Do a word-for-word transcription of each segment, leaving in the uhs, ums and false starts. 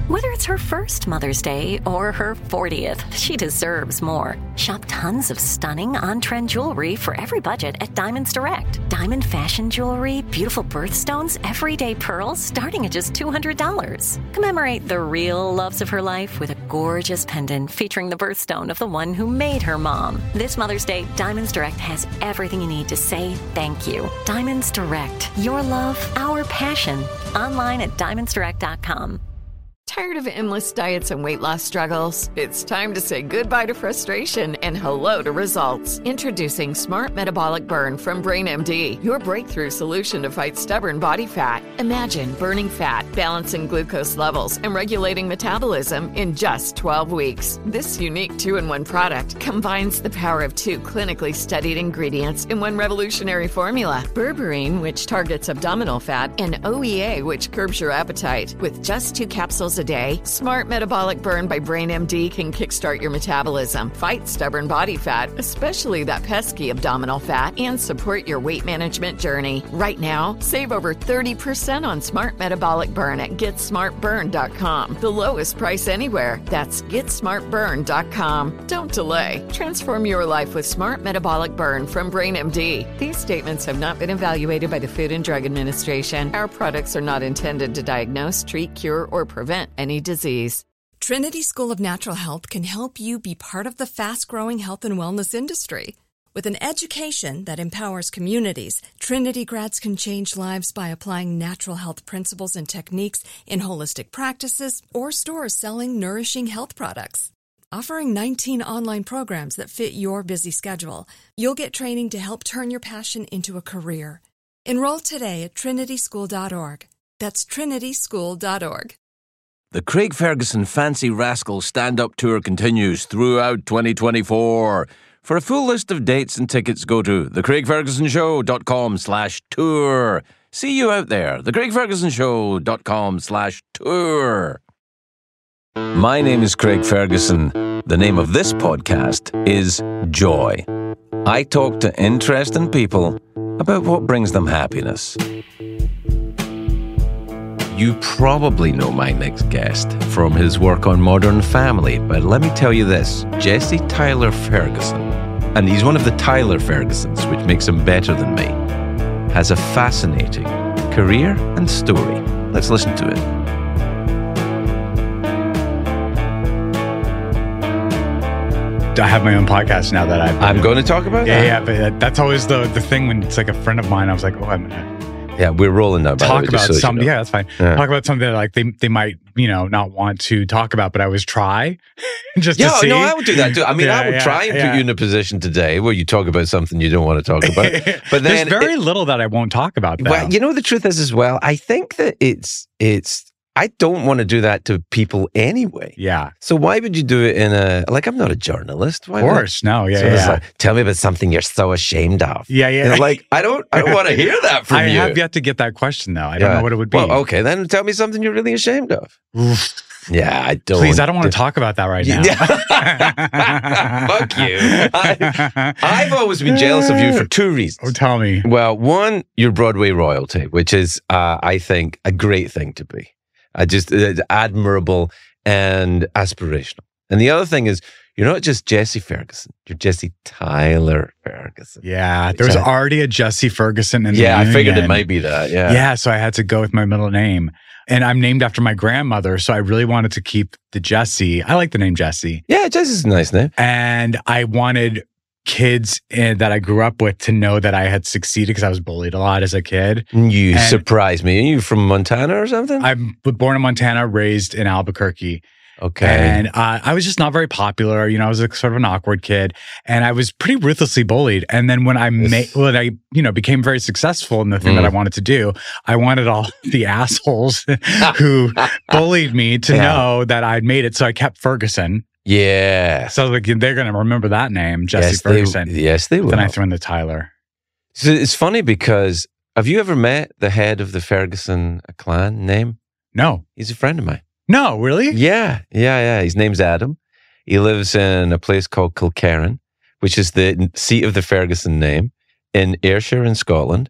Whether it's her first Mother's Day or her fortieth, she deserves more. Shop tons of stunning on-trend jewelry for every budget at Diamonds Direct. Diamond fashion jewelry, beautiful birthstones, everyday pearls starting at just two hundred dollars. Commemorate the real loves of her life with a gorgeous pendant featuring the birthstone of the one who made her mom. This Mother's Day, Diamonds Direct has everything you need to say thank you. Diamonds Direct. Your love, our passion. Online at diamonds direct dot com. Tired of endless diets and weight loss struggles? It's time to say goodbye to frustration and hello to results. Introducing Smart Metabolic Burn from BrainMD, your breakthrough solution to fight stubborn body fat. Imagine burning fat, balancing glucose levels, and regulating metabolism in just twelve weeks. This unique two-in-one product combines the power of two clinically studied ingredients in one revolutionary formula. Berberine, which targets abdominal fat, and O E A, which curbs your appetite. With just two capsules a day, Smart Metabolic Burn by BrainMD can kickstart your metabolism, fight stubborn body fat, especially that pesky abdominal fat, and support your weight management journey. Right now, save over thirty percent on Smart Metabolic Burn at get smart burn dot com. The lowest price anywhere. That's get smart burn dot com. Don't delay. Transform your life with Smart Metabolic Burn from BrainMD. These statements have not been evaluated by the Food and Drug Administration. Our products are not intended to diagnose, treat, cure, or prevent any disease. Trinity School of Natural Health can help you be part of the fast-growing health and wellness industry. With an education that empowers communities, Trinity grads can change lives by applying natural health principles and techniques in holistic practices or stores selling nourishing health products. Offering nineteen online programs that fit your busy schedule, you'll get training to help turn your passion into a career. Enroll today at trinity school dot org. That's trinity school dot org. The Craig Ferguson Fancy Rascals stand-up tour continues throughout twenty twenty-four. For a full list of dates and tickets, go to the craig ferguson show dot com slash tour. See you out there, the craig ferguson show dot com slash tour. My name is Craig Ferguson. The name of this podcast is Joy. I talk to interesting people about what brings them happiness. You probably know my next guest from his work on Modern Family, but let me tell you this, Jesse Tyler Ferguson, and he's one of the Tyler Fergusons, which makes him better than me, has a fascinating career and story. Let's listen to it. I have my own podcast now that I've... I'm going to talk about yeah, that. Yeah, yeah, but that's always the, the thing when it's like a friend of mine, I was like, oh, I'm going to... Yeah, we're rolling now. Talk way, about so something. You know. Yeah, that's fine. Yeah. Talk about something that like they they might you know not want to talk about, but I always try just yeah, to see. no, I would do that too. I mean, yeah, I would yeah, try and yeah. put you in a position today where you talk about something you don't want to talk about. But then there's very it, little that I won't talk about. Though. Well, you know, the truth is as well. I think that it's it's. I don't want to do that to people anyway. Yeah. So why would you do it in a like? I'm not a journalist. Why of course, no. Yeah, so yeah. it's yeah. like, tell me about something you're so ashamed of. Yeah, yeah. You know, like I don't, I don't want to hear that from I you. I have yet to get that question though. I don't Yeah. know what it would be. Well, okay, then tell me something you're really ashamed of. Yeah, I don't. Please, I don't want to talk about that right now. Fuck you. I, I've always been jealous of you for two reasons. Oh, tell me. Well, one, you're Broadway royalty, which is, uh, I think, a great thing to be. I just uh, admirable and aspirational. And the other thing is, you're not just Jesse Ferguson. You're Jesse Tyler Ferguson. Yeah, there was I, already a Jesse Ferguson in yeah, the I figured union. it might be that. Yeah, yeah. So I had to go with my middle name, and I'm named after my grandmother. So I really wanted to keep the Jesse. I like the name Jesse. Yeah, Jesse's a nice name. And I wanted kids in, that I grew up with to know that I had succeeded because I was bullied a lot as a kid. You and surprised me. Are you from Montana or something? I'm born in Montana, raised in Albuquerque. Okay. And uh, I was just not very popular. You know, I was a, sort of an awkward kid, and I was pretty ruthlessly bullied. And then when I made, when I, you know, became very successful in the thing mm. that I wanted to do, I wanted all the assholes who bullied me to yeah. know that I'd made it. So I kept Ferguson. Yeah. So like they're going to remember that name, Jesse yes, Ferguson. They, yes, they will. Then I threw in the Tyler. So it's funny because have you ever met the head of the Ferguson clan name? No. He's a friend of mine. No, really? Yeah, yeah, yeah. His name's Adam. He lives in a place called Kilkerran, which is the seat of the Ferguson name in Ayrshire in Scotland.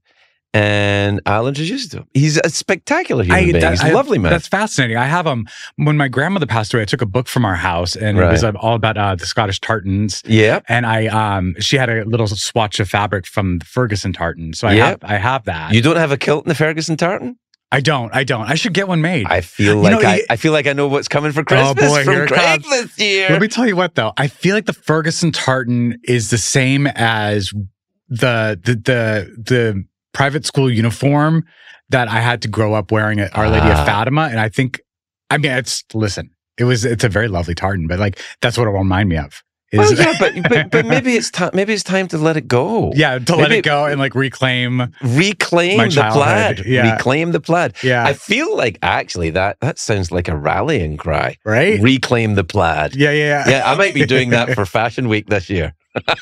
and I'll introduce you to him. He's a spectacular human I- being. that- He's I- a lovely man. That's fascinating. I have um when my grandmother passed away, I took a book from our house, and Right. it was uh, all about uh, the Scottish tartans. Yeah. And I um she had a little swatch of fabric from the Ferguson tartan, so I Yeah. have I have that. You don't have a kilt in the Ferguson tartan? I don't. I don't. I should get one made. I feel You like know, I, you- I feel like I know what's coming for Christmas Oh, boy, from here it Craig comes. this year. Let me tell you what, though. I feel like the Ferguson tartan is the same as the the the the private school uniform that I had to grow up wearing at Our Lady Ah. of Fatima, and I think, I mean, it's listen, it was it's a very lovely tartan, but like that's what it will remind me of. Is, Well, yeah, but, but but maybe it's time. Maybe it's time to let it go. yeah, to let Maybe- it go and like reclaim. Reclaim My the childhood, plaid. yeah. Reclaim the plaid. Yeah, I feel like actually that that sounds like a rallying cry. right. Reclaim the plaid. Yeah, yeah, Yeah, I might be doing that for Fashion Week this year.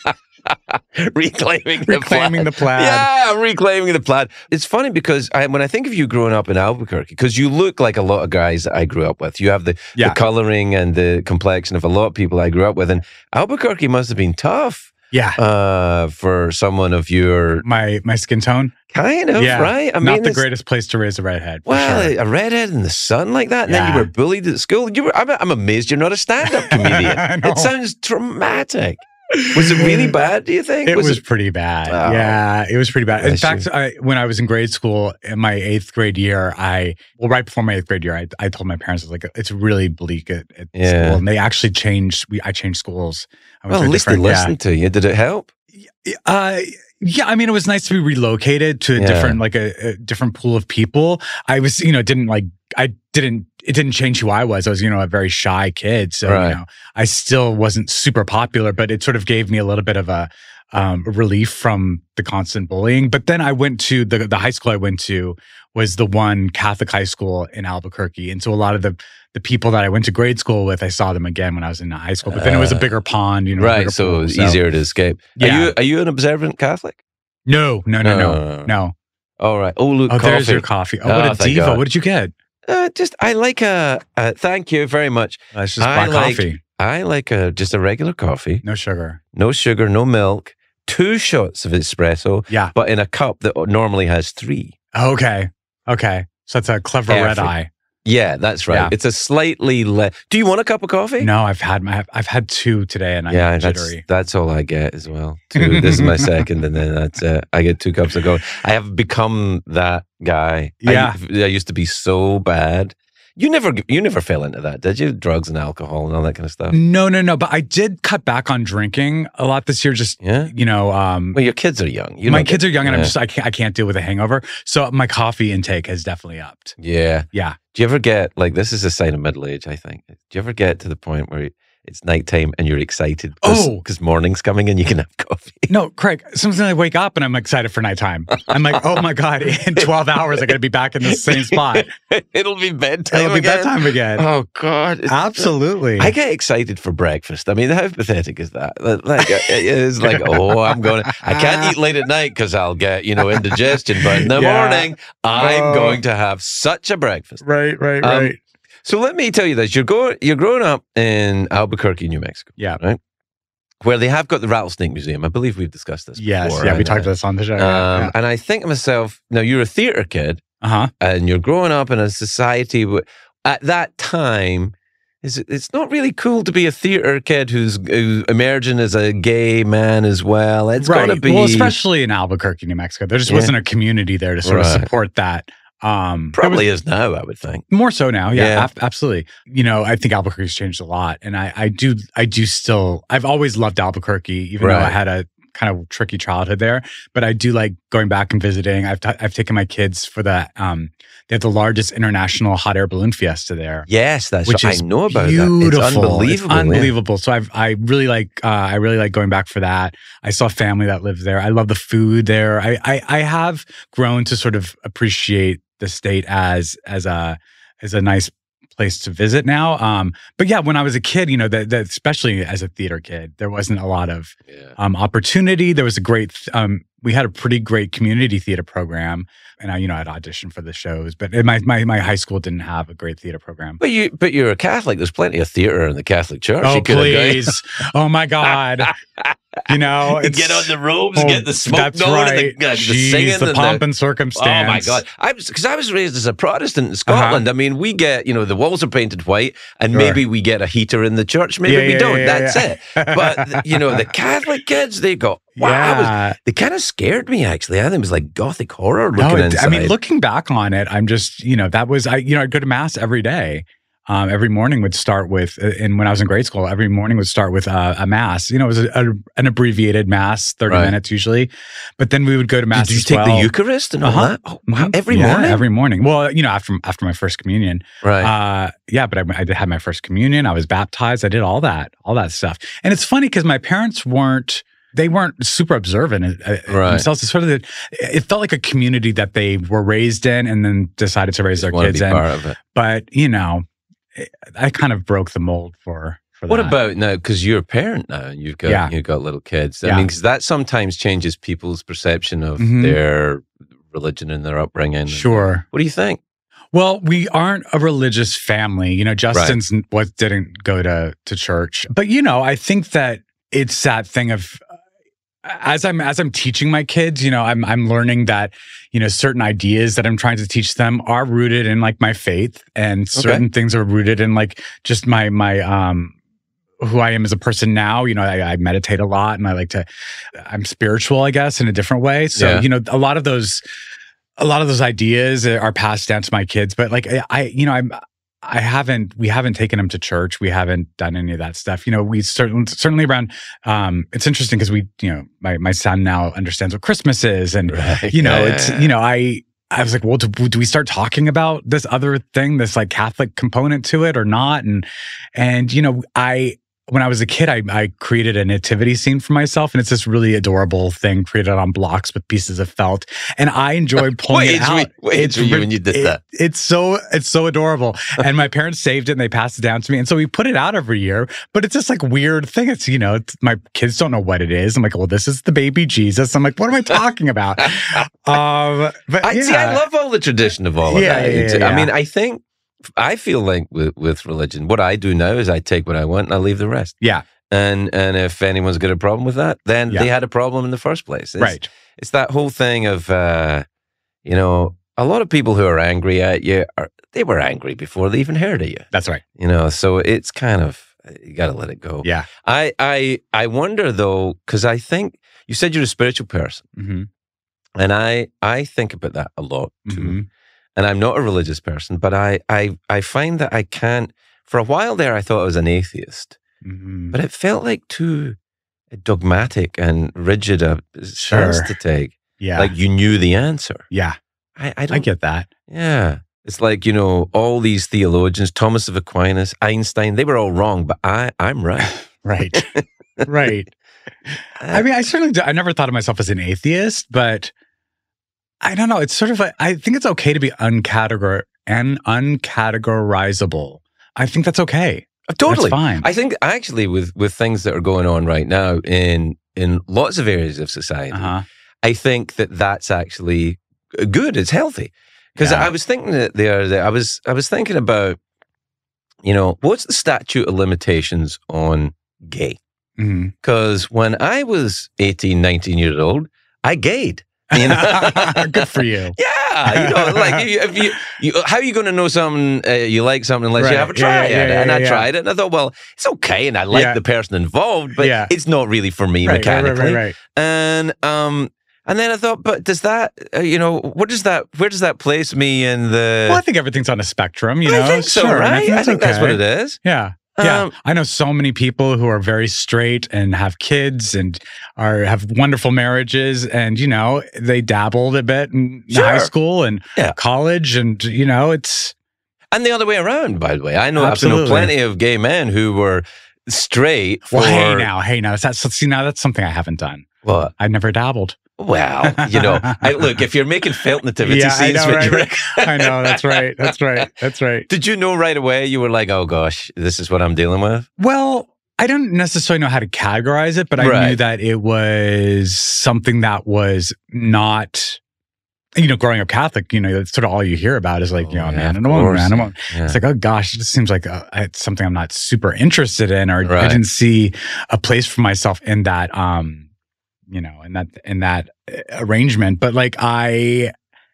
Reclaiming the reclaiming plaid. the plaid. Yeah, reclaiming the plaid. It's funny because I, when I think of you growing up in Albuquerque, because you look like a lot of guys that I grew up with. You have the, Yeah. the coloring and the complexion of a lot of people I grew up with. And Albuquerque must have been tough yeah. uh, for someone of your My my skin tone. kind of, Yeah, right? I not mean, the it's- greatest place to raise a redhead. For Well, sure. a redhead in the sun like that, and then you Yeah. were bullied at school. You were, I'm, I'm amazed you're not a stand-up comedian. I know. It sounds traumatic. Was it really bad, do you think? It was, pretty bad. Oh. Yeah, it was pretty bad. In Bless fact, you. I, when I was in grade school, in my eighth grade year, I, well, right before my eighth grade year, I, I told my parents, I was like, it's really bleak at, at Yeah. school. And they actually changed, we, I changed schools. I went Well, to at a least they different- yeah. listened to you. Did it help? Uh, yeah, I mean, it was nice to be relocated to a Yeah. different, like a, a different pool of people. I was, you know, didn't like, I didn't, it didn't change who I was. I was, you know, a very shy kid. So, Right. you know, I still wasn't super popular, but it sort of gave me a little bit of a, um, relief from the constant bullying. But then I went to the, the high school I went to was the one Catholic high school in Albuquerque. And so a lot of the, the people that I went to grade school with, I saw them again when I was in high school, but then it was a Uh, bigger pond, you know, a Right, bigger so pool, it was easier to escape. Are Yeah. you are you an observant Catholic? No, no, no, No, no, no, no. no. All right. Oh, look, Oh, coffee. there's your coffee. Oh, Oh, what a thank diva. God. What did you get? Uh, just I like a. Uh, thank you very much. That's just I black like- coffee. I like a just a regular coffee, No sugar. no sugar, no milk, two shots of espresso, Yeah. but in a cup that normally has three. Okay. Okay. So that's a clever red Perfect. eye. Yeah, that's right. Yeah. It's a slightly less. Do you want a cup of coffee? No, I've had my, I've had two today and I'm Yeah, that's, jittery. that's all I get as well. Two. This is my second, and then that's it. I get two cups of coffee. I have become that guy. Yeah. I, I used to be so bad. You never, you never fell into that, did you? Drugs and alcohol and all that kind of stuff. No, no, no. But I did cut back on drinking a lot this year. Just, Yeah. you know, um, Well, your kids are young. You my don't kids get- are young and I'm yeah. just, I can't, I can't deal with a hangover. So my coffee intake has definitely upped. Yeah. Yeah. Do you ever get like this is a sign of middle age? I think. Do you ever get to the point where it's nighttime and you're excited? Oh. because morning's coming and you can have coffee. No, Craig, sometimes I wake up and I'm excited for nighttime. I'm like, oh my God, in twelve hours, I got to be back in the same spot. It'll be bedtime. It'll be again. bedtime again. Oh God. It's- Absolutely. I get excited for breakfast. I mean, how pathetic is that? Like, it is like, oh, I'm going to, I can't eat late at night because I'll get, you know, indigestion. But in the Yeah. morning, I'm Oh. going to have such a breakfast. Right, right, Um, right. So let me tell you this: you're going, you're growing up in Albuquerque, New Mexico, Yeah. right? Where they have got the Rattlesnake Museum. I believe we've discussed this. Yes. before, Yeah. We and, talked about this on the show. Um, yeah. And I think to myself, now you're a theater kid, Uh huh. and you're growing up in a society where, at that time, is it, it's not really cool to be a theater kid who's, who's emerging as a gay man as well. It's got to Right. be Well, especially in Albuquerque, New Mexico, there just Yeah. wasn't a community there to sort Right. of support that. Um, there probably was- is now. I would think. more so now. Yeah, Yeah. ab- absolutely. You know, I think Albuquerque's changed a lot, and I, I do, I do still. I've always loved Albuquerque, even though I Right. had a kind of tricky childhood there. But I do like going back and visiting. I've t- I've taken my kids for the um, they have the largest international hot air balloon fiesta there. Yes, that's Which what is I know about beautiful. that. It's It's unbelievable. yeah. unbelievable. So I've I really like uh, I really like going back for that. I saw family that lives there. I love the food there. I, I I have grown to sort of appreciate the state as as a as a nice place to visit now. Um, but yeah, when I was a kid, you know, that that especially as a theater kid, there wasn't a lot of Yeah. um, opportunity. There was a great, um, we had a pretty great community theater program, and I, you know, I'd audition for the shows. But in my my my high school didn't have a great theater program. But you, but you're a Catholic. There's plenty of theater in the Catholic Church. Oh You could have gone- please! Oh my God! You know, it's, get on the robes, oh, get the smoke that's going, right. and the, uh, the Jeez, singing, the and pomp the, and circumstance. Oh my God! I was because I was raised as a Protestant in Scotland. Uh-huh. I mean, we get you know the walls are painted white, and Sure. maybe we get a heater in the church, maybe Yeah, we yeah, don't. yeah, That's yeah. it. But you know, the Catholic kids, they go, wow. I was, Yeah. they kind of scared me actually. I think it was like Gothic horror No, looking it, inside. I mean, looking back on it, I'm just, you know, that was, I, you know, I'd go to mass every day. Um, every morning would start with, and when I was in grade school, every morning would start with uh, a mass. You know, it was a, a, an abbreviated mass, thirty Right. minutes usually. But then we would go to mass Did you as take well. the Eucharist and all Uh-huh. that? Oh, wow. Mhm. Every Yeah, morning? every morning. Well, you know, after after my first communion, Right. uh, yeah. But I, I had my first communion. I was baptized. I did all that, all that stuff. And it's funny because my parents weren't. They weren't super observant uh, Right. themselves. It's sort of the, it felt like a community that they were raised in and then decided to raise Just their wanna kids be in. part of it. But you know, I kind of broke the mold for for What that. about now? Because you're a parent now, and you've got Yeah. you've got little kids. I Yeah. mean, because that sometimes changes people's perception of Mhm. their religion and their upbringing. Sure. What do you think? Well, we aren't a religious family. You know, Justin's was didn't go to to church, but you know, I think that it's that thing of as I'm as I'm teaching my kids, you know, I'm I'm learning that you know certain ideas that I'm trying to teach them are rooted in like my faith, and certain things are rooted in like just my my um who I am as a person now. You know, I, I meditate a lot, and I like to. I'm spiritual, I guess, in a different way. So Yeah. you know, a lot of those. A lot of those ideas are passed down to my kids, but like I, you know, I'm, I haven't, we haven't taken them to church. We haven't done any of that stuff. You know, we certainly, certainly around, um, it's interesting because we, you know, my, my son now understands what Christmas is. And, Right. you know, Yeah. it's, you know, I, I was like, well, do, do we start talking about this other thing, this like Catholic component to it or not? And, and, you know, I, when I was a kid, I, I created a nativity scene for myself, and it's this really adorable thing created on blocks with pieces of felt. And I enjoy pulling What it age out. were you- what age It's were you re- when you did it- that? It's so it's so adorable. And my parents saved it and they passed it down to me. And so we put it out every year. But it's this like weird thing. It's you know, it's, my kids don't know what it is. I'm like, well, this is the baby Jesus. I'm like, what am I talking about? um, but I yeah. see. I love all the tradition of all of Yeah, that. yeah, It's- yeah, I yeah. mean, I think I feel like with with religion, what I do now is I take what I want and I leave the rest. Yeah, And and if anyone's got a problem with that, then Yeah. they had a problem in the first place. It's, right. It's that whole thing of, uh, you know, a lot of people who are angry at you, are, they were angry before they even heard of you. That's right. You know, so it's kind of, you got to let it go. Yeah. I I I wonder though, because I think you said you're a spiritual person, Mm-hmm. and I I think about that a lot too. Mm-hmm. And I'm not a religious person, but I I I find that I can't. For a while there, I thought I was an atheist. Mm-hmm. But it felt like too dogmatic and rigid a stance Sure. to take. Yeah. Like you knew the answer. yeah. I, I don't I get that. Yeah. It's like, you know, all these theologians, Thomas of Aquinas, Einstein, they were all wrong, but I, I'm right. Right. right. I mean, I certainly, do, I never thought of myself as an atheist, but I don't know. It's sort of, a, I think it's okay to be uncategor and uncategorizable. I think that's okay. Totally. That's fine. I think actually with, with things that are going on right now in, in lots of areas of society, Uh-huh. I think that that's actually good. It's healthy. Because Yeah. I was thinking that the other day, I was, I was thinking about, you know, what's the statute of limitations on gay? Mhm. Because when I was eighteen, nineteen years old, I gayed. You know? Good for you. Yeah, you know, like if you, if you, you how are you going to know something uh, you like something unless Right. you have a Yeah, try yeah, at it? yeah, And I yeah. tried it, and I thought, well, it's okay, and I like Yeah. the person involved, but Yeah. it's not really for me Right, right, right, mechanically. right, right. And um, and then I thought, but does that, uh, you know, what does that, where does that place me in the? Well, I think everything's on a spectrum, you know? I think so, Sure, and right? I that's think that's what okay. it is. Yeah. Yeah. Um, I know so many people who are very straight and have kids and are have wonderful marriages, and you know, they dabbled a bit in Sure. high school and Yeah. college, and you know, it's And the other way around, by the way. I know I've Absolutely. known plenty of gay men who were straight for well, hey now, hey now. That's, that's see now that's something I haven't done. what? I've never dabbled. Well, you know, I, look, if you're making felt nativity Yeah, I scenes know, with right, your- right. I know, that's right. That's right. That's right. Did you know right away you were like, oh gosh, this is what I'm dealing with? Well, I don't necessarily know how to categorize it, but I Right. knew that it was something that was not you know, growing up Catholic, you know, that's sort of all you hear about is like, Oh, you know, a yeah, man of and a woman, course. man and a woman. Yeah. It's like, oh gosh, it just seems like uh it's something I'm not super interested in, or I Right. didn't see a place for myself in that, um, you know, in that in that uh, arrangement. But like, I,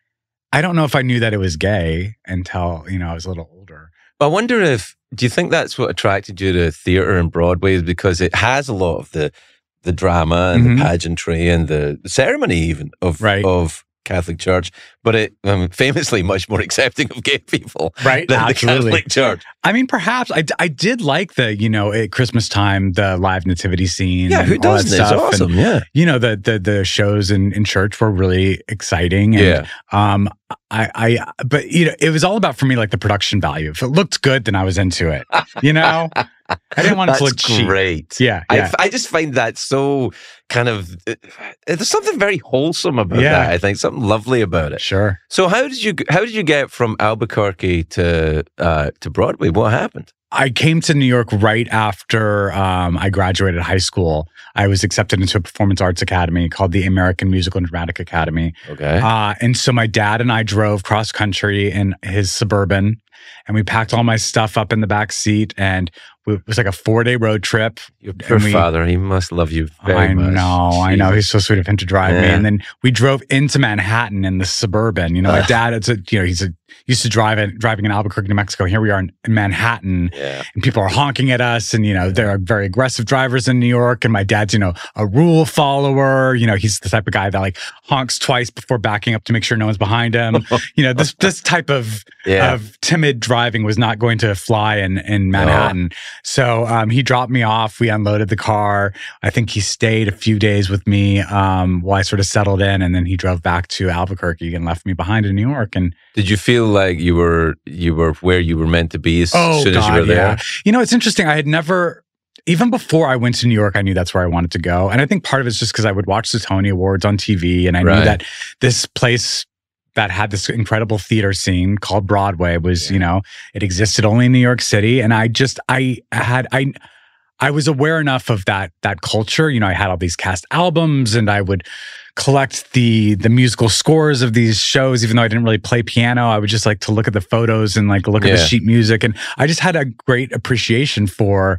I don't know if I knew that it was gay until, you know, I was a little older. I wonder if, do you think that's what attracted you to theatre and Broadway, is because it has a lot of the the drama and Mhm. the pageantry and the, the ceremony even of Right. of Catholic Church, but it um, famously much more accepting of gay people Right, than absolutely. the Catholic Church. I mean, perhaps I, I did like the, you know, at Christmas time, the live nativity scene. Yeah, and who all that doesn't? It's stuff. And, awesome. Yeah, you know, the the the shows in, in church were really exciting. And, yeah. um, I, I, but you know, it was all about for me like the production value. If it looked good, then I was into it. You know, I didn't want it That's to look cheap. great. Yeah, I, yeah. f- I just find that so kind of, uh, there's something very wholesome about Yeah. that. I think something lovely about it. Sure. So how did you how did you get from Albuquerque to uh, to Broadway? What happened? I came to New York right after um, I graduated high school. I was accepted into a performance arts academy called the American Musical and Dramatic Academy. Okay. Uh, and so my dad and I drove cross country in his Suburban, and we packed all my stuff up in the back seat, and we, it was like a four day road trip. Your poor and we- father, he must love you very I much. know, I know. He's so sweet of him to drive me. Yeah. And then we drove into Manhattan in the Suburban. You know, my Ugh. dad, it's a, you know, he's a, used to drive it, driving in Albuquerque, New Mexico. Here we are in, in Manhattan, Yeah. and people are honking at us. And, you know, there are very aggressive drivers in New York. And my dad's, you know, a rule follower. You know, he's the type of guy that like honks twice before backing up to make sure no one's behind him. You know, this this type of Yeah. of timid driving was not going to fly in in Manhattan. So um, he dropped me off. We unloaded the car. I think he stayed a few days with me um, while I sort of settled in, and then he drove back to Albuquerque and left me behind in New York. And Did you feel like you were you were where you were meant to be as oh soon God, as you were there? yeah. You know, it's interesting. I had never. Even before I went to New York, I knew that's where I wanted to go. And I think part of it's just because I would watch the Tony Awards on T V, and I Right. knew that this place that had this incredible theater scene called Broadway was, Yeah. you know, it existed only in New York City. And I just, I had, I, I was aware enough of that, that culture. You know, I had all these cast albums, and I would collect the the musical scores of these shows, even though I didn't really play piano. I would just like to look at the photos and like look at Yeah. the sheet music. And I just had a great appreciation for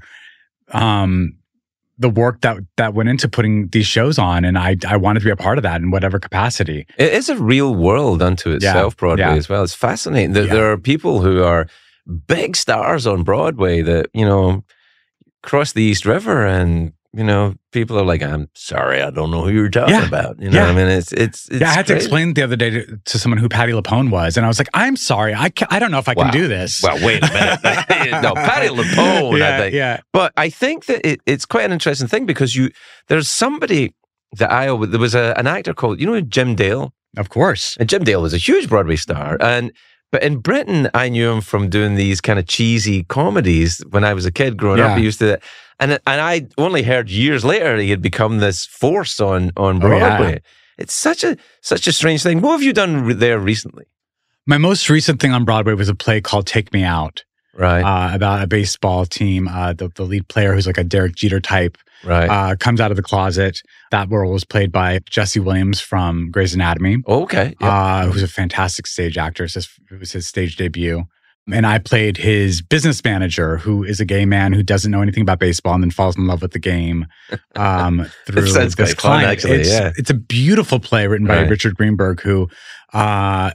um the work that that went into putting these shows on, and I I wanted to be a part of that in whatever capacity. It is a real world unto itself, Broadway yeah. as well. It's fascinating that Yeah. there are people who are big stars on Broadway that, you know, cross the East River and, you know, people are like, I'm sorry, I don't know who you're talking Yeah. about. You know Yeah. what I mean? It's, it's, it's yeah, I had to crazy. explain the other day to, to someone who Patti LuPone was, and I was like, I'm sorry, I ca- I don't know if I Wow. can do this. Well, wait a minute. no, Patti LuPone, yeah, I think. yeah. But I think that it, it's quite an interesting thing because you, there's somebody that I, always- there was a, an actor called, you know, Jim Dale? Of course. And Jim Dale was a huge Broadway star. And but in Britain, I knew him from doing these kind of cheesy comedies when I was a kid growing up. Yeah. He used to, and and I only heard years later he had become this force on on Oh, yeah. Broadway. It's such a such a strange thing. What have you done re- there recently? My most recent thing on Broadway was a play called Take Me Out, Right, uh, about a baseball team. Uh, the, the lead player, who's like a Derek Jeter type, right. uh, comes out of the closet. That role was played by Jesse Williams from Grey's Anatomy, okay. Yep. uh, who's a fantastic stage actor. It was his- it was his stage debut. And I played his business manager, who is a gay man who doesn't know anything about baseball and then falls in love with the game um, through sounds this quite fun, client. actually, It's, yeah. it's a beautiful play written by Right. Richard Greenberg, who uh,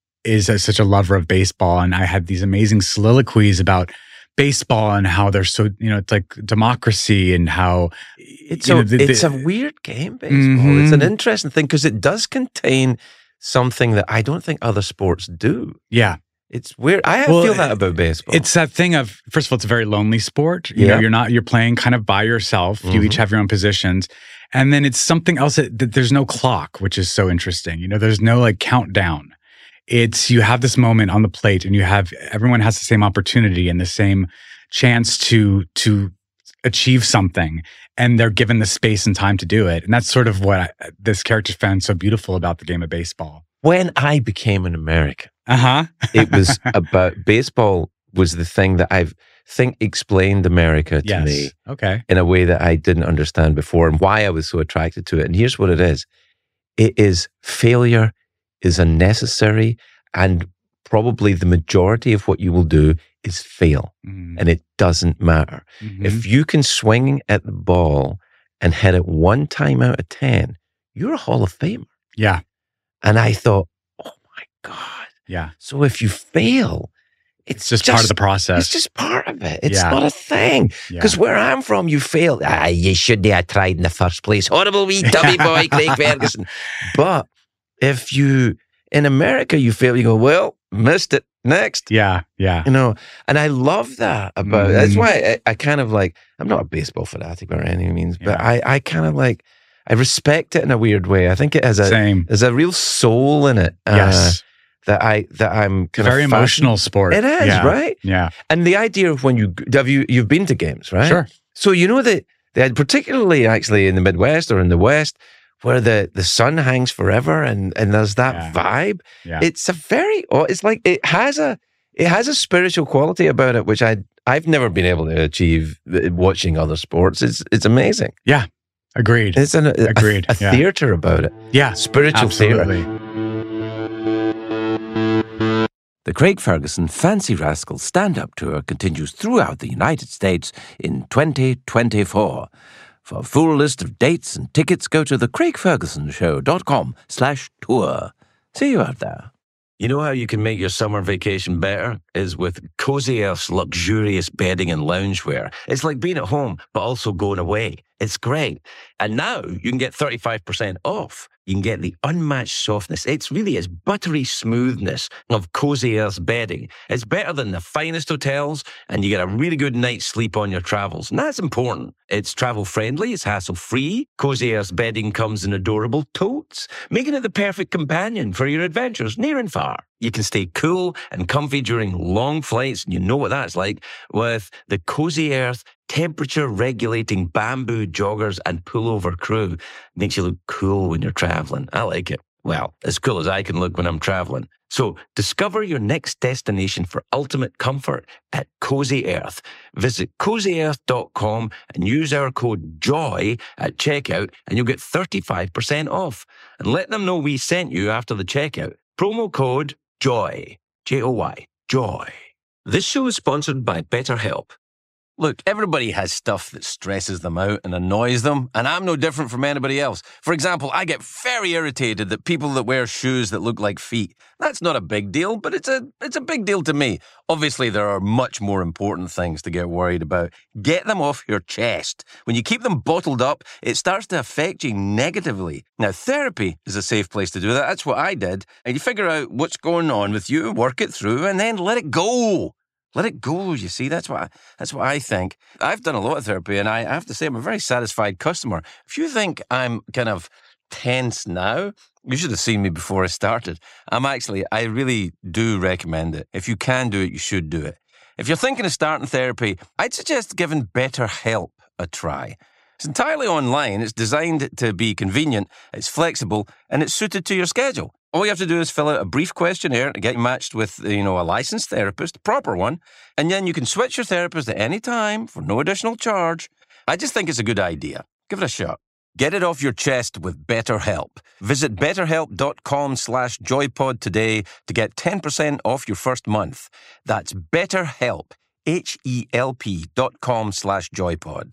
is a, such a lover of baseball. And I had these amazing soliloquies about baseball and how they're so, you know, it's like democracy and how It's you a know, the- it's the- a weird game, baseball. It's an Mhm. interesting thing because it does contain something that I don't think other sports do. yeah. It's weird. I Well, feel that about baseball. It's that thing of, first of all, it's a very lonely sport. You Yeah. know, you're not, you're playing kind of by yourself. You each Mhm. have your own positions. And then it's something else that, that there's no clock, which is so interesting. You know, there's no like countdown. It's, you have this moment on the plate and you have, everyone has the same opportunity and the same chance to, to achieve something. And they're given the space and time to do it. And that's sort of what I, this character found so beautiful about the game of baseball. when I became an American, Uh-huh. it was about baseball was the thing that I think explained America to Yes. me Okay. in a way that I didn't understand before and why I was so attracted to it. And here's what it is. It is failure is unnecessary, and probably the majority of what you will do is fail, mm. and it doesn't matter. Mm-hmm. If you can swing at the ball and hit it one time out of ten, you're a Hall of Famer. Yeah. And I thought, oh my God. Yeah. So if you fail, it's, it's just, just part of the process. It's just part of it. It's yeah. not a thing. Because yeah. where I'm from, you fail. Ah, you shouldn't have tried in the first place. Horrible wee dummy boy, Craig Ferguson. But if you, in America, you fail, you go, well, missed it. Next. Yeah, yeah. You know, and I love that about mm. That's why I, I kind of like, I'm not a baseball fanatic by any means, but yeah. I, I kind of like, I respect it in a weird way. I think it has a, Same. there's a real soul in it. Yes. Uh, that I, that I'm kind Very of emotional sport. It is, yeah. right? Yeah. And the idea of when you, have you, you've been to games, right? Sure. So you know that, that particularly actually in the Midwest or in the West, where the, the sun hangs forever and, and there's that yeah. vibe. Yeah. It's a very, it's like, it has a, it has a spiritual quality about it, which I, I've never been able to achieve watching other sports. It's, it's amazing. Yeah. Agreed. It's an, a, Agreed. a, a yeah. theater about it. Yeah. Spiritual absolutely. theater. The Craig Ferguson Fancy Rascal stand-up tour continues throughout the United States in twenty twenty-four. For a full list of dates and tickets, go to the craig ferguson show dot com slash tour. See you out there. You know how you can make your summer vacation better? Is with Cozy Earth's luxurious bedding and loungewear. It's like being at home, but also going away. It's great. And now you can get thirty-five percent off. You can get the unmatched softness. It's really its buttery smoothness of Cozy Earth's bedding. It's better than the finest hotels, and you get a really good night's sleep on your travels. And that's important. It's travel-friendly. It's hassle-free. Cozy Earth's bedding comes in adorable totes, making it the perfect companion for your adventures near and far. You can stay cool and comfy during long flights, and you know what that's like, with the Cozy Earth temperature-regulating bamboo joggers and pullover crew. Makes you look cool when you're traveling. I like it. Well, as cool as I can look when I'm traveling. So discover your next destination for ultimate comfort at Cozy Earth. Visit cozy earth dot com and use our code JOY at checkout, and you'll get thirty-five percent off. And let them know we sent you after the checkout. Promo code JOY. J O Y. JOY. This show is sponsored by BetterHelp. Look, everybody has stuff that stresses them out and annoys them, and I'm no different from anybody else. For example, I get very irritated that people that wear shoes that look like feet. That's not a big deal, but it's a it's a big deal to me. Obviously, there are much more important things to get worried about. Get them off your chest. When you keep them bottled up, it starts to affect you negatively. Now, therapy is a safe place to do that. That's what I did. And you figure out what's going on with you, work it through, and then let it go. Let it go, you see. That's what I, that's what I think. I've done a lot of therapy, and I have to say I'm a very satisfied customer. If you think I'm kind of tense now, you should have seen me before I started. I'm actually, I really do recommend it. If you can do it, you should do it. If you're thinking of starting therapy, I'd suggest giving BetterHelp a try. It's entirely online. It's designed to be convenient, it's flexible, and it's suited to your schedule. All you have to do is fill out a brief questionnaire to get you matched with, you know, a licensed therapist, a proper one, and then you can switch your therapist at any time for no additional charge. I just think it's a good idea. Give it a shot. Get it off your chest with BetterHelp. Visit betterhelp.com slash joypod today to get ten percent off your first month. That's BetterHelp, H-E-L-P dot com slash joypod.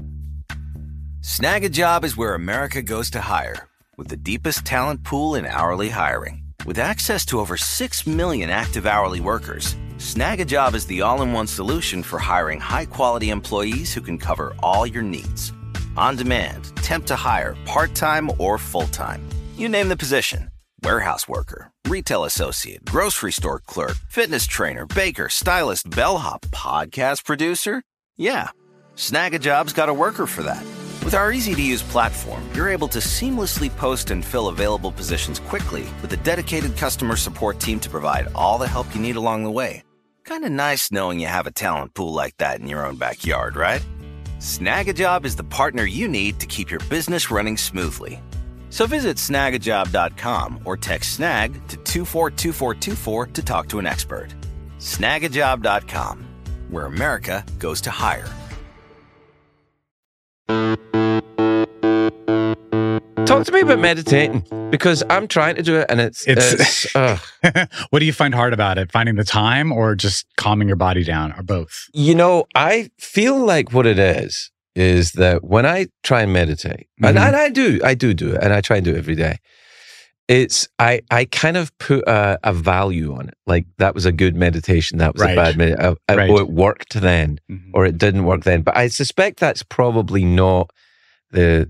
Snag a Job is where America goes to hire, with the deepest talent pool in hourly hiring. With access to over six million active hourly workers, Snag a Job is the all-in-one solution for hiring high-quality employees who can cover all your needs. On demand, temp to hire, part-time or full-time. You name the position. Warehouse worker, retail associate, grocery store clerk, fitness trainer, baker, stylist, bellhop, podcast producer. Yeah, Snag a Job's got a worker for that. With our easy-to-use platform, you're able to seamlessly post and fill available positions quickly with a dedicated customer support team to provide all the help you need along the way. Kind of nice knowing you have a talent pool like that in your own backyard, right? Snag a Job is the partner you need to keep your business running smoothly. So visit snag a job dot com or text SNAG to two four two four two four to talk to an expert. snag a job dot com, where America goes to hire. Talk talk to me about meditating, because I'm trying to do it and it's... It's, it's uh, what do you find hard about it? Finding the time or just calming your body down, or both? you know, I feel like what it is, is that when I try and meditate, mm-hmm. and, and I do, I do do it, and I try and do it every day, it's, I, I kind of put a, a value on it. Like, that was a good meditation, that was right. a bad meditation, right. or it worked then, mm-hmm. or it didn't work then. But I suspect that's probably not the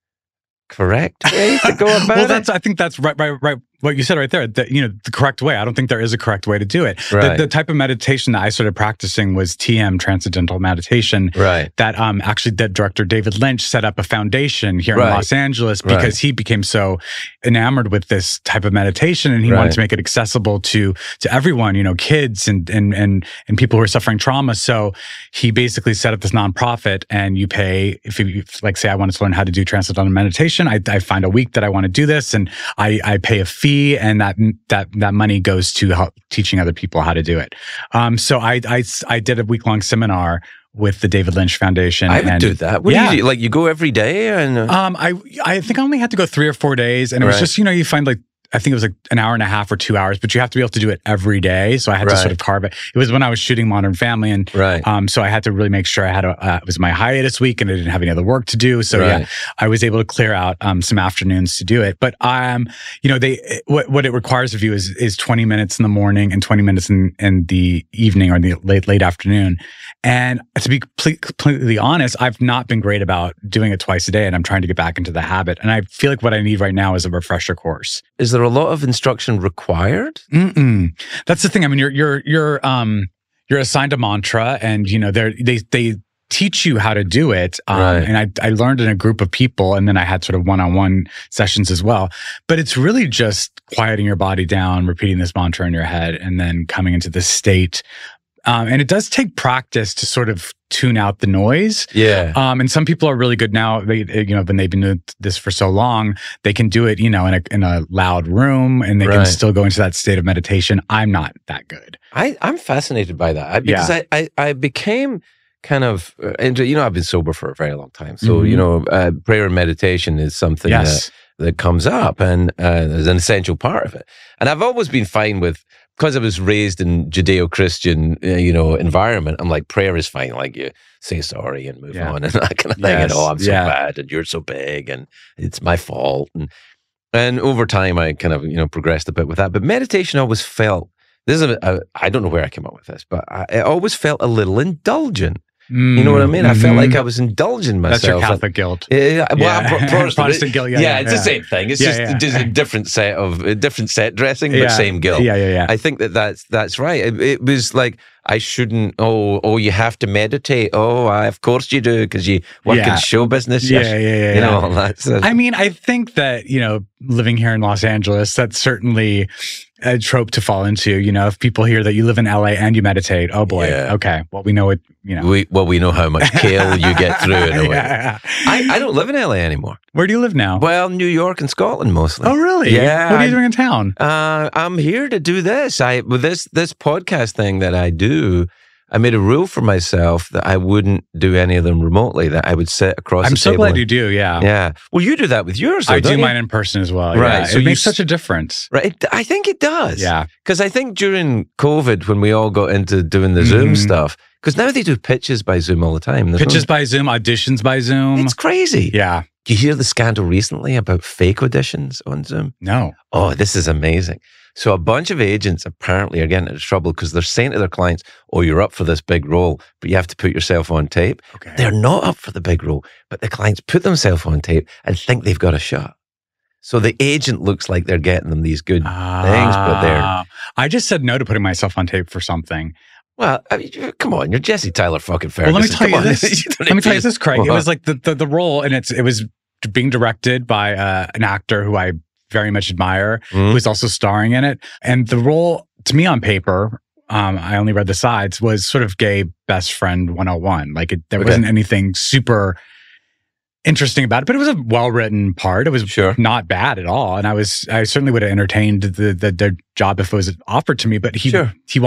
correct way to go about well, that's, it. I think that's right, right, right. What you said right there, that, you know, the correct way. I don't think there is a correct way to do it. Right. The, the type of meditation that I started practicing was T M, Transcendental Meditation. Right. That um, actually, that director David Lynch set up a foundation here right. in Los Angeles because right. he became so enamored with this type of meditation, and he right. wanted to make it accessible to to everyone, you know, kids and and and and people who are suffering trauma. So he basically set up this nonprofit, and you pay if you if, like say I wanted to learn how to do transcendental meditation. I, I find a week that I want to do this, and I I pay a fee. And that that that money goes to help teaching other people how to do it. Um, so I, I I did a week long seminar with the David Lynch Foundation. I would and, do that. What yeah. do you do? Like, you go every day, and uh, um, I I think I only had to go three or four days, and it was right. just, you know, you find like, I think it was like an hour and a half or two hours, but you have to be able to do it every day. So I had right. to sort of carve it. It was when I was shooting Modern Family, and right. um, so I had to really make sure I had a. Uh, it was my hiatus week, and I didn't have any other work to do. So right. yeah, I was able to clear out um, some afternoons to do it. But um, you know, they what what it requires of you is is twenty minutes in the morning and twenty minutes in in the evening or the late late afternoon. And to be ple- completely honest, I've not been great about doing it twice a day, and I'm trying to get back into the habit. And I feel like what I need right now is a refresher course. Is there a lot of instruction required? Mm-mm. That's the thing. I mean, you're you're you're um you're assigned a mantra, and you know they they they teach you how to do it. Um, right. And I I learned in a group of people, and then I had sort of one-on-one sessions as well. But it's really just quieting your body down, repeating this mantra in your head, and then coming into this state. Um, and it does take practice to sort of tune out the noise. Yeah. Um, and some people are really good now. They, you know, when they've been doing this for so long, they can do it, you know, in a in a loud room, and they right. can still go into that state of meditation. I'm not that good. I, I'm fascinated by that because Yeah. I, I, I became kind of, uh, into, you know, I've been sober for a very long time. So, Mhm. you know, uh, prayer and meditation is something Yes. that, that comes up and uh, is an essential part of it. And I've always been fine with, because I was raised in Judeo-Christian, uh, you know, environment, I'm like, prayer is fine. Like, you say sorry and move Yeah. on and that kind of thing. Yes. And, oh, I'm so Yeah. bad and you're so big and it's my fault. And, and over time, I kind of, you know, progressed a bit with that. But meditation always felt, this is a, a I don't know where I came up with this, but I, it always felt a little indulgent. You know what I mean? Mm-hmm. I felt like I was indulging myself. That's your Catholic guilt. Yeah, well, Yeah. I'm Pro- Protestant. Protestant guilt, yeah, yeah, yeah, it's yeah. the same thing. It's Yeah, just, yeah. just a different set of a different set dressing, but Yeah. same guilt. Yeah, yeah, yeah. I think that that's that's right. It, it was like I shouldn't. Oh, oh, you have to meditate. Oh, I, of course you do because you work Yeah. in show business. Yeah, Yes. yeah, yeah, You know, yeah. all that. So, I mean, I think that, you know, living here in Los Angeles, that's certainly a trope to fall into. You know, if people hear that you live in L A and you meditate, oh boy, Yeah. okay. Well, we know it, you know. we well, we know how much kale you get through in a way. Yeah. I, I don't live in L A anymore. Where do you live now? Well, New York and Scotland mostly. Oh, really? Yeah, What are you I- doing in town? Uh, I'm here to do this. I with this this podcast thing that I do. I made a rule for myself that I wouldn't do any of them remotely. That I would sit across. I'm the so table glad and- you do. Yeah. Yeah. Well, you do that with yours. Though, I do don't you? mine in person as well. Right, Yeah. so it you makes s- such a difference. Right. It, I think it does. Yeah. Because I think during COVID, when we all got into doing the Zoom Mhm. stuff, because now they do pitches by Zoom all the time. There's Pitches no- by Zoom, auditions by Zoom. It's crazy. Yeah. Do you hear the scandal recently about fake auditions on Zoom? No. Oh, this is amazing. So a bunch of agents apparently are getting into trouble because they're saying to their clients, oh, you're up for this big role, but you have to put yourself on tape. Okay. They're not up for the big role, but the clients put themselves on tape and think they've got a shot. So the agent looks like they're getting them these good things, but they're... Ah. I just said no to putting myself on tape for something. Well, I mean, you- come on, you're Jesse Tyler fucking Ferguson. Well, let me tell Come you on. this. You don't Let me need tell to you this, Craig. It What? was like the, the the role, and it's it was being directed by uh, an actor who I very much admire, Mhm. who's also starring in it. And the role, to me, on paper, um, I only read the sides, was sort of gay best friend one oh one. Like it, there Okay. wasn't anything super interesting about it, but it was a well written part. It was Sure. not bad at all, and I was I certainly would have entertained the the, the job if it was offered to me. But he Sure. he wanted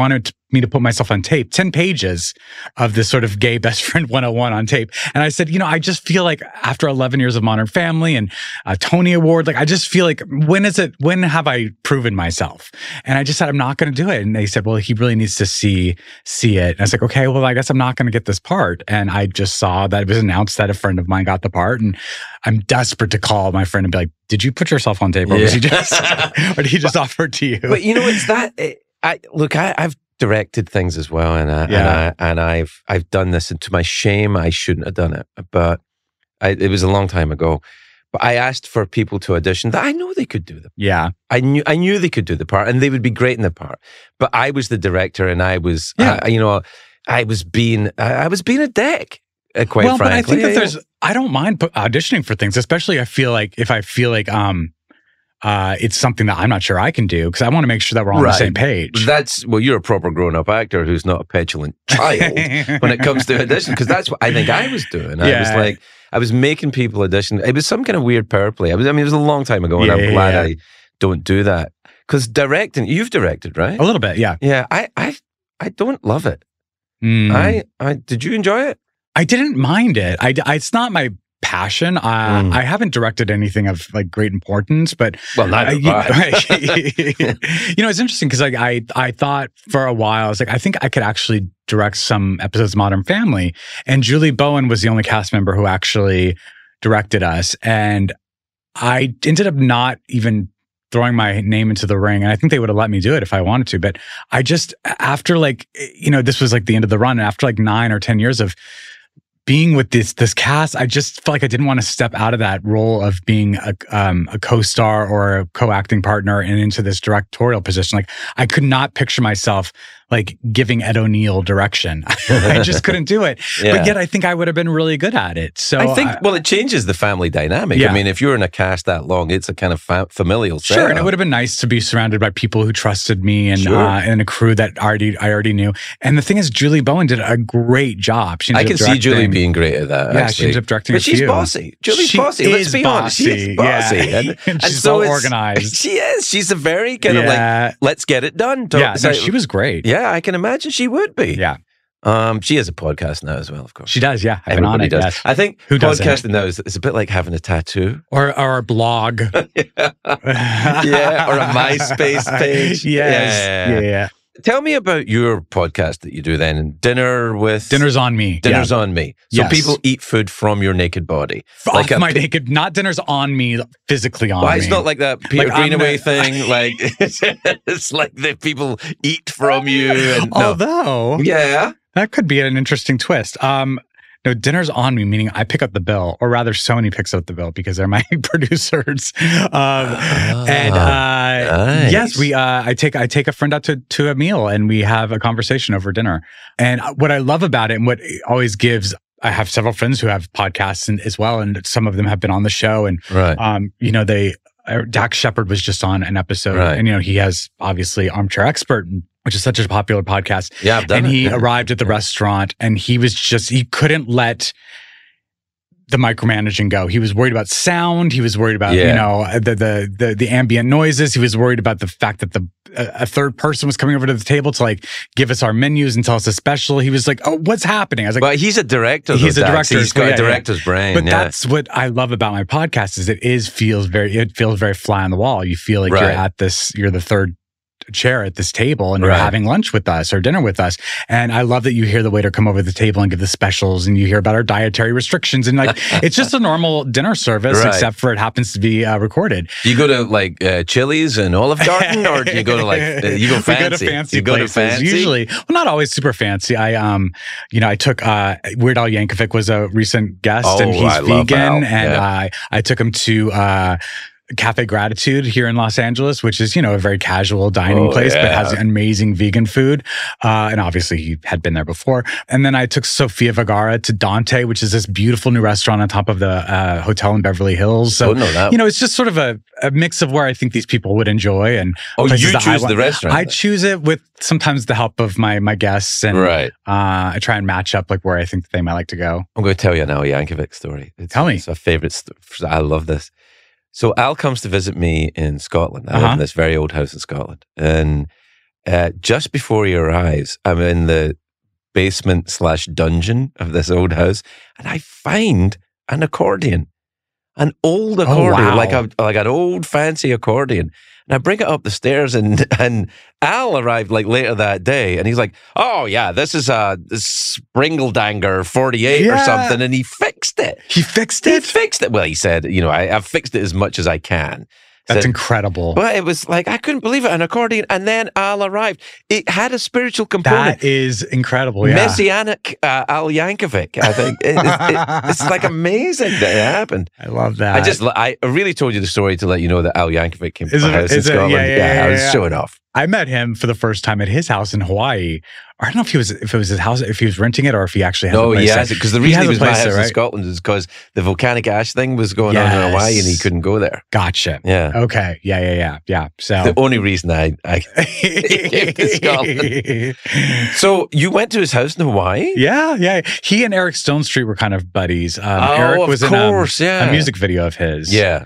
me to put myself on tape, ten pages of this sort of gay best friend one oh one on tape. And I said, you know, I just feel like after eleven years of Modern Family and a Tony Award, like I just feel like when is it, when have I proven myself? And I just said, I'm not going to do it. And they said, well, he really needs to see, see it. And I was like, okay, well, I guess I'm not going to get this part. And I just saw that it was announced that a friend of mine got the part. And I'm desperate to call my friend and be like, did you put yourself on tape or yeah. was he just, or did he just offer it to you? But you know, it's that, I look, I, I've directed things as well, and I, yeah. and I and I've I've done this, and to my shame, I shouldn't have done it. But I, it was a long time ago. But I asked for people to audition that I know they could do the. Yeah, I knew I knew they could do the part, and they would be great in the part. But I was the director, and I was, yeah. I, you know, I was being I, I was being a dick. Uh, quite well, frankly, but I think that yeah, there's. yeah. I don't mind auditioning for things, especially I feel like if I feel like um. Uh, it's something that I'm not sure I can do because I want to make sure that we're on right. the same page. That's, well, you're a proper grown-up actor who's not a petulant child when it comes to audition, because that's what I think I was doing. I yeah. was like, I was making people audition. It was some kind of weird power play. I was, I mean, it was a long time ago, and yeah, I'm yeah, glad yeah. I don't do that. Because directing, you've directed, right? A little bit, yeah. Yeah, I, I, I don't love it. Mm. I, I, did you enjoy it? I didn't mind it. I, I it's not my passion. Uh, mm. I haven't directed anything of like great importance, but well, neither uh, you, you, you know, it's interesting because like I, I thought for a while, I was like, I think I could actually direct some episodes of Modern Family, and Julie Bowen was the only cast member who actually directed us, and I ended up not even throwing my name into the ring, and I think they would have let me do it if I wanted to. But I just after like you know this was like the end of the run, and after like nine or ten years of being with this this cast, I just felt like I didn't want to step out of that role of being a um, a co-star or a co-acting partner and into this directorial position. Like I could not picture myself like giving Ed O'Neill direction. I just couldn't do it. Yeah. But yet I think I would have been really good at it. So I think, I, well, it changes the family dynamic. Yeah. I mean, if you're in a cast that long, it's a kind of fa- familial setup. Sure, and it would have been nice to be surrounded by people who trusted me and Sure. uh, and a crew that already I already knew. And the thing is, Julie Bowen did a great job. She I ended can up see Julie directing- being great at that. Yeah, actually. she ended up directing But a she's few. bossy. Julie's She bossy. Let's is be honest. She is bossy. yeah. And, And and she's so well it's- organized. She is. She's a very kind Yeah. of like, let's get it done. Yeah, So- no, she was great. Yeah, I can imagine she would be. Yeah, Um, she has a podcast now as well, of course. she does. Yeah, I've been on Everybody it. does. Yes. I think Who doesn't? podcasting now is, is a bit like having a tattoo. Or or a blog. yeah. yeah, or a MySpace page. Yes. Yeah. Yeah. yeah. Tell me about your podcast that you do then. Dinner with... Dinner's on me. Dinner's yeah. on me. So Yes. people eat food from your naked body. Off a my pi- naked, not dinner's on me, physically on Why me. it's not like that Peter Like, I'm Greenaway gonna- thing. Like it's like that people eat from you. And, no. Although, Yeah. that could be an interesting twist. Um, no, dinner's on me, meaning I pick up the bill, or rather, Sony picks up the bill because they're my producers. Um, and uh, nice. yes, we. Uh, I take I take a friend out to to a meal, and we have a conversation over dinner. And what I love about it, and what it always gives. I have several friends who have podcasts and, as well, and some of them have been on the show. And Right. um, you know, they uh, Dax Shepard was just on an episode, Right. and you know, he has obviously Armchair Expert, which is such a popular podcast. Yeah, I've done and it. he Yeah. arrived at the restaurant, and he was just he couldn't let the micromanaging go. He was worried about sound. He was worried about Yeah. you know the, the the the ambient noises. He was worried about the fact that the a, a third person was coming over to the table to like give us our menus and tell us a special. He was like, "Oh, what's happening?" I was like, But he's a director. He's though, a Dax. director. He's got Yeah, a yeah. director's brain. But yeah. that's what I love about my podcast is it is feels very it feels very fly on the wall. You feel like you're Right. at this you're the third chair at this table and you're Right. having lunch with us or dinner with us. And I love that you hear the waiter come over the table and give the specials, and you hear about our dietary restrictions, and like it's just a normal dinner service, Right. except for it happens to be uh, recorded. Do you go to like uh, Chili's and Olive Garden, or do you go to like uh, you go fancy? We go to fancy you go places. to fancy. Usually, well, not always super fancy. I, um, you know, I took uh, Weird Al Yankovic was a recent guest, Oh, and he's I love vegan, Al. and Yeah. I, I took him to. Uh, Cafe Gratitude here in Los Angeles, which is, you know, a very casual dining Oh, place, but yeah. has amazing vegan food. Uh, and obviously he had been there before. And then I took Sofia Vergara to Dante, which is this beautiful new restaurant on top of the uh, hotel in Beverly Hills. So, Oh, no, that- you know, it's just sort of a, a mix of where I think these people would enjoy. And Oh, places you that I choose want- the restaurant. I choose it with sometimes the help of my my guests. And Right. uh, I try and match up like where I think that they might like to go. I'm going to tell you an Al Yankovic story. It's, Tell me. It's a favorite. St- I love this. So Al comes to visit me in Scotland. I live Uh-huh. in this very old house in Scotland, and uh, just before he arrives, I'm in the basement slash dungeon of this old house, and I find an accordion, an old accordion, wow. like a like an old fancy accordion. And I bring it up the stairs, and and Al arrived like later that day, and he's like, "Oh yeah, this is a Springldanger forty-eight Yeah. or something," and he fixed it. He fixed He it? fixed it. Well, he said, "You know, I, I've fixed it as much as I can." That's Said- incredible. But it was like, I couldn't believe it, an accordion. And then Al arrived. It had a spiritual component. That is incredible, yeah. Messianic uh, Al Yankovic, I think. It, it, it, it's like amazing that it happened. I love that. I just, I really told you the story to let you know that Al Yankovic came to Is my it- house in is it- Scotland. yeah, yeah, yeah, I was yeah. showing off. I met him for the first time at his house in Hawaii. I don't know if he was if it was his house, if he was renting it, or if he actually has No, a place he there. has it. Because the He reason has he a was my place house there, in right? Scotland is because the volcanic ash thing was going on in Hawaii and he Yes. couldn't go there. Gotcha. Yeah. Okay. Yeah, yeah, yeah, yeah. So The only reason I, I came to Scotland. So you went to his house in Hawaii? Yeah, yeah. He and Eric Stone Street were kind of buddies. Um, Oh, Eric of was course, in um, yeah. a music video of his. Yeah.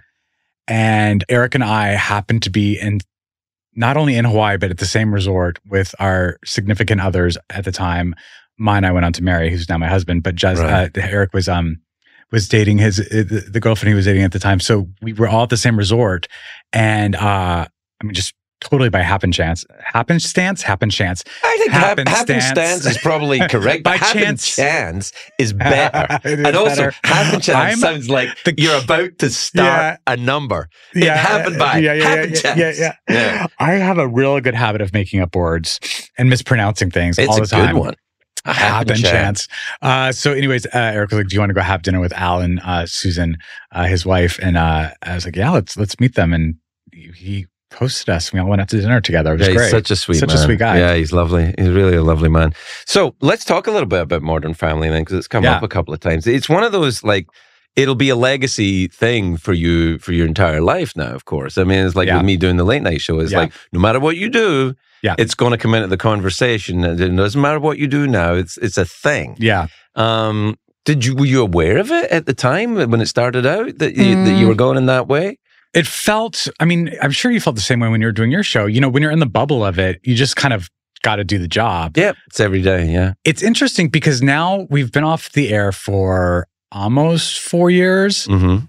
And Eric and I happened to be in not only in Hawaii, but at the same resort with our significant others at the time. Mine, I went on to marry, who's now my husband. But just Right. uh, Eric was um was dating his the, the girlfriend he was dating at the time. So we were all at the same resort, and uh, I mean, just totally by happen chance, happenstance, happen chance. I think hap- Happenstance. happenstance is probably correct. By but happen chance. chance is better. It is and also, better. happen chance I'm sounds like the- you're about to start a number. It happened by yeah, yeah, happen yeah, chance. yeah, yeah, Yeah. I have a real good habit of making up words and mispronouncing things It's all a the time. good one. A Happen chance. Uh, so, anyways, uh, Eric was like, "Do you want to go have dinner with Al and uh, Susan, uh, his wife?" And uh, I was like, "Yeah, let's let's meet them." And he hosted us. We all went out to dinner together. It was Yeah, great. he's such a sweet Such man. a sweet guy. Yeah, he's lovely. He's really a lovely man. So let's talk a little bit about Modern Family then, because it's come Yeah. up a couple of times. It's one of those, like, it'll be a legacy thing for you for your entire life now, of course. I mean, it's like Yeah. with me doing the late night show. It's Yeah. like, no matter what you do, Yeah. it's going to come into the conversation. And it doesn't matter what you do now. It's it's a thing. Yeah. Um, did you were you aware of it at the time when it started out that you, that Mm. you were going in that way? It felt, I mean, I'm sure you felt the same way when you were doing your show. You know, when you're in the bubble of it, you just kind of got to do the job. Yep, it's every day. Yeah. It's interesting because now we've been off the air for almost four years. Mm-hmm.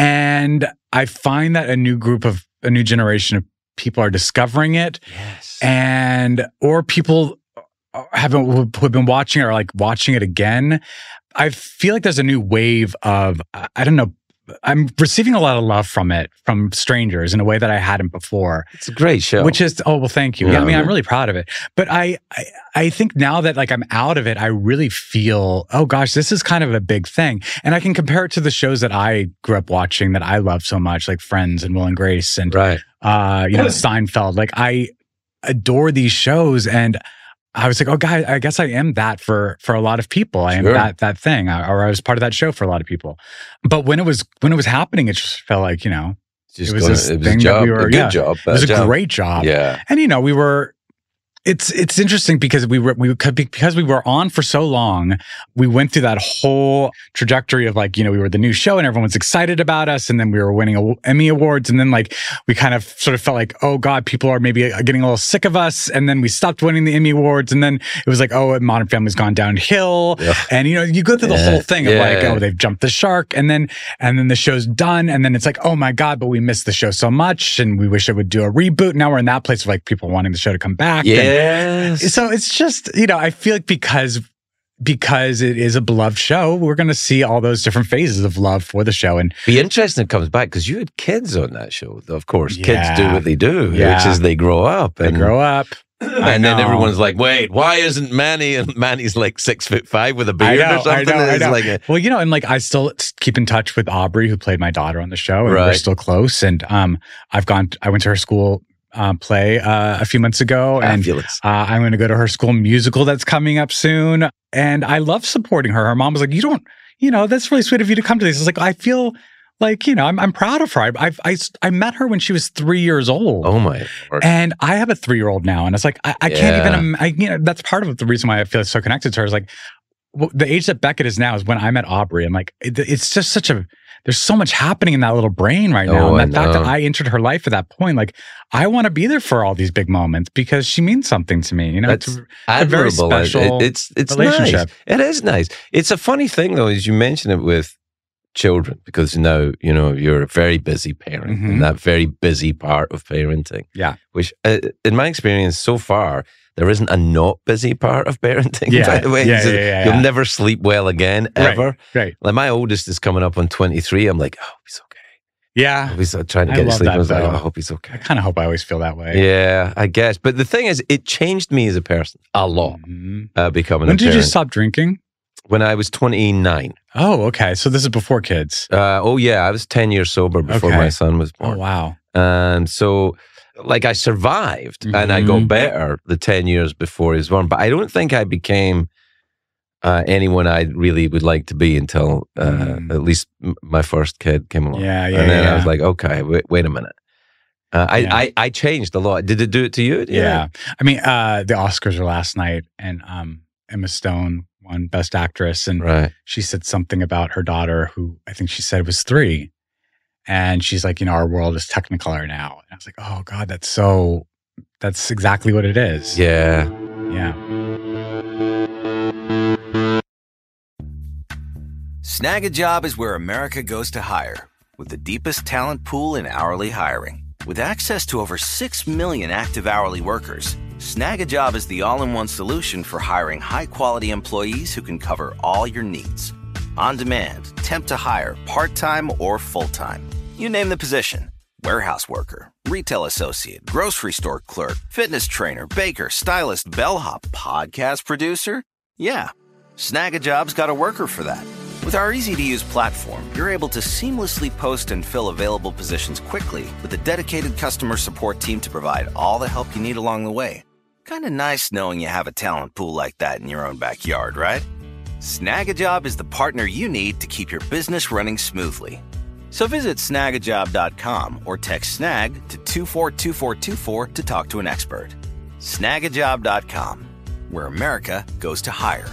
And I find that a new group of, a new generation of people are discovering it. Yes. And, or people haven't, who have been watching it or like watching it again. I feel like there's a new wave of, I don't know, I'm receiving a lot of love from it, from strangers in a way that I hadn't before. It's a great show. Which is, oh, well, thank you. Yeah, Yeah, I mean, yeah. I'm really proud of it. But I, I, I think now that like I'm out of it, I really feel, oh gosh, this is kind of a big thing. And I can compare it to the shows that I grew up watching that I love so much, like Friends and Will and Grace and, right. uh, you know, Seinfeld. Like I adore these shows, and I was like, oh, God, I guess I am that for for a lot of people. I am Sure. that that thing, or I was part of that show for a lot of people. But when it was when it was happening, it just felt like, you know, Just it was gonna- this it was a thing that job, we were- a good yeah, job. it was a job. great job. Yeah. And you know, we were. It's it's interesting because we were we could be, because we were on for so long. We went through that whole trajectory of like, you know, we were the new show and everyone's excited about us, and then we were winning a, Emmy awards, and then like we kind of sort of felt like, oh God, people are maybe getting a little sick of us, and then we stopped winning the Emmy awards, and then it was like, oh, Modern Family's gone downhill, Yeah. and you know, you go through the Yeah. whole thing of Yeah. like, oh, they've jumped the shark, and then and then the show's done, and then it's like, oh my God, but we missed the show so much, and we wish it would do a reboot. Now we're in that place of like people wanting the show to come back. and- Yes. so it's just, you know, I feel like because because it is a beloved show, we're going to see all those different phases of love for the show. And Be interesting it comes back because you had kids on that show. Of course, kids Yeah. do what they do, Yeah. which is they grow up they and grow up. and then know. everyone's like, "Wait, why isn't Manny?" And Manny's like six foot five with a I beard know, or something. I know, I It's know. like a- Well, you know, and like I still keep in touch with Aubrey, who played my daughter on the show, and we're Right. still close. And um, I've gone, I went to her school um, play uh, a few months ago, and fabulous. Uh, I'm going to go to her school musical that's coming up soon. And I love supporting her. Her mom was like, you don't, you know, that's really sweet of you to come to these. It's like, I feel like, you know, I'm, I'm proud of her. I, I, I, I met her when she was three years old. Oh my Lord. And I have a three-year-old now. And it's like, I, I can't Yeah. even, im- I, you know, that's part of the reason why I feel so connected to her is like, well, the age that Beckett is now is when I met Aubrey. I'm like, it, it's just such a, there's so much happening in that little brain right now. Oh, and the I fact know. that I entered her life at that point, like, I want to be there for all these big moments because she means something to me. You know, That's it's a, a very admirable. It- special it- it's it's relationship. nice. It is nice. It's a funny thing though, as you mention it with children, because now you know you're a very busy parent, Mhm. and that very busy part of parenting. Yeah. Which, uh, in my experience so far, there isn't a not busy part of parenting. Yeah, By the way, yeah, So yeah, yeah, you'll yeah. never sleep well again ever. Right. Right. Like my oldest is coming up on twenty-three. I'm like, oh, he's okay. I Yeah. hope he's uh, trying to I get to love sleep. that, I was like, though. oh, I hope he's I okay. kind of hope I always feel that way. Yeah, I guess. But the thing is, it changed me as a person a lot. Mhm. Uh, becoming When a did you parent. stop drinking? When I was twenty-nine. Oh, okay. So this is before kids. Uh, oh yeah, I was ten years sober before Okay. my son was Oh, born. wow. And so, like, I survived and I got Mhm. better the ten years before he was born. But I don't think I became uh, anyone I really would like to be until uh, Mm. at least m- my first kid came along. Yeah, yeah, And then I yeah. was like, okay, wait, wait a minute. Uh, I, Yeah. I I changed a lot. Did it do it to you? Yeah. I mean, uh, the Oscars were last night and um, Emma Stone won Best Actress. And Right. she said something about her daughter, who I think she said was three. And she's like, you know, our world is Technicolor now. And I was like, oh, God, that's so, that's exactly what it is. Yeah. Yeah. Snag a Job is where America goes to hire, with the deepest talent pool in hourly hiring. With access to over six million active hourly workers, Snag a Job is the all-in-one solution for hiring high-quality employees who can cover all your needs. On demand, temp to hire, part-time or full-time. You name the position. Warehouse worker, retail associate, grocery store clerk, fitness trainer, baker, stylist, bellhop, podcast producer. Yeah, Snag a Job's got a worker for that. With our easy-to-use platform, you're able to seamlessly post and fill available positions quickly with a dedicated customer support team to provide all the help you need along the way. Kind of nice knowing you have a talent pool like that in your own backyard, right? Snag a Job is the partner you need to keep your business running smoothly. So visit snag a job dot com or text snag to two four two four two four to talk to an expert. snag a job dot com, where America goes to hire.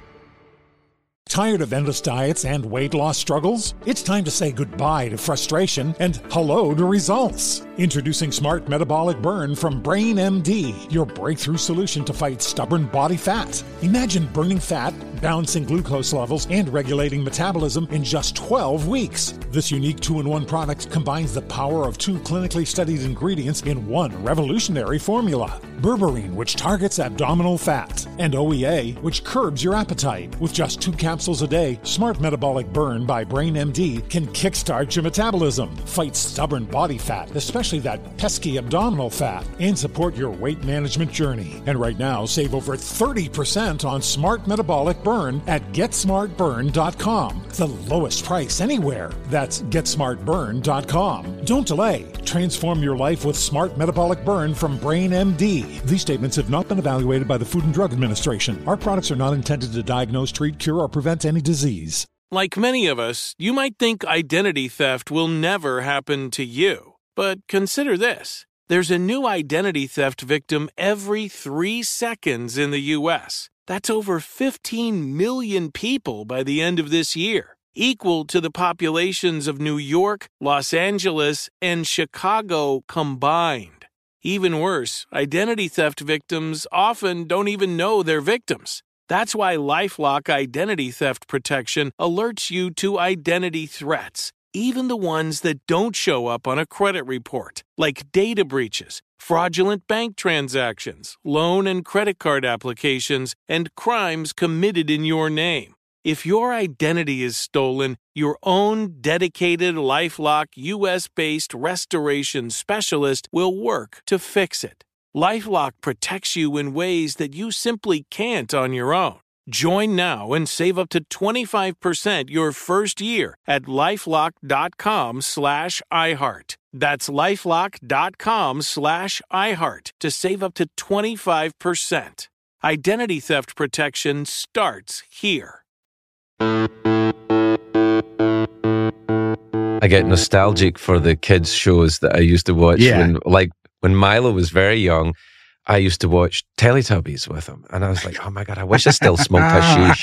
Tired of endless diets and weight loss struggles? It's time to say goodbye to frustration and hello to results. Introducing Smart Metabolic Burn from Brain M D, your breakthrough solution to fight stubborn body fat. Imagine burning fat, balancing glucose levels, and regulating metabolism in just twelve weeks. This unique two-in-one product combines the power of two clinically studied ingredients in one revolutionary formula. Berberine, which targets abdominal fat, and O E A, which curbs your appetite. With just two capsules a day, Smart Metabolic Burn by Brain M D can kickstart your metabolism, fight stubborn body fat, especially that pesky abdominal fat, and support your weight management journey. And right now, save over thirty percent on Smart Metabolic Burn at get smart burn dot com. The lowest price anywhere. That's get smart burn dot com. Don't delay. Transform your life with Smart Metabolic Burn from Brain M D. These statements have not been evaluated by the Food and Drug Administration. Our products are not intended to diagnose, treat, cure, or prevent any disease. Like many of us, you might think identity theft will never happen to you. But consider this. There's a new identity theft victim every three seconds in the U S. That's over fifteen million people by the end of this year, equal to the populations of New York, Los Angeles, and Chicago combined. Even worse, identity theft victims often don't even know they're victims. That's why LifeLock Identity Theft Protection alerts you to identity threats, even the ones that don't show up on a credit report, like data breaches, fraudulent bank transactions, loan and credit card applications, and crimes committed in your name. If your identity is stolen, your own dedicated LifeLock U S-based restoration specialist will work to fix it. LifeLock protects you in ways that you simply can't on your own. Join now and save up to twenty-five percent your first year at lifelock.com slash iHeart. That's lifelock.com slash iHeart to save up to twenty-five percent. Identity theft protection starts here. I get nostalgic for the kids shows that I used to watch Yeah. when, like, when Milo was very young. I used to watch Teletubbies with him, and I was like, "Oh my god, I wish I still smoked hashish."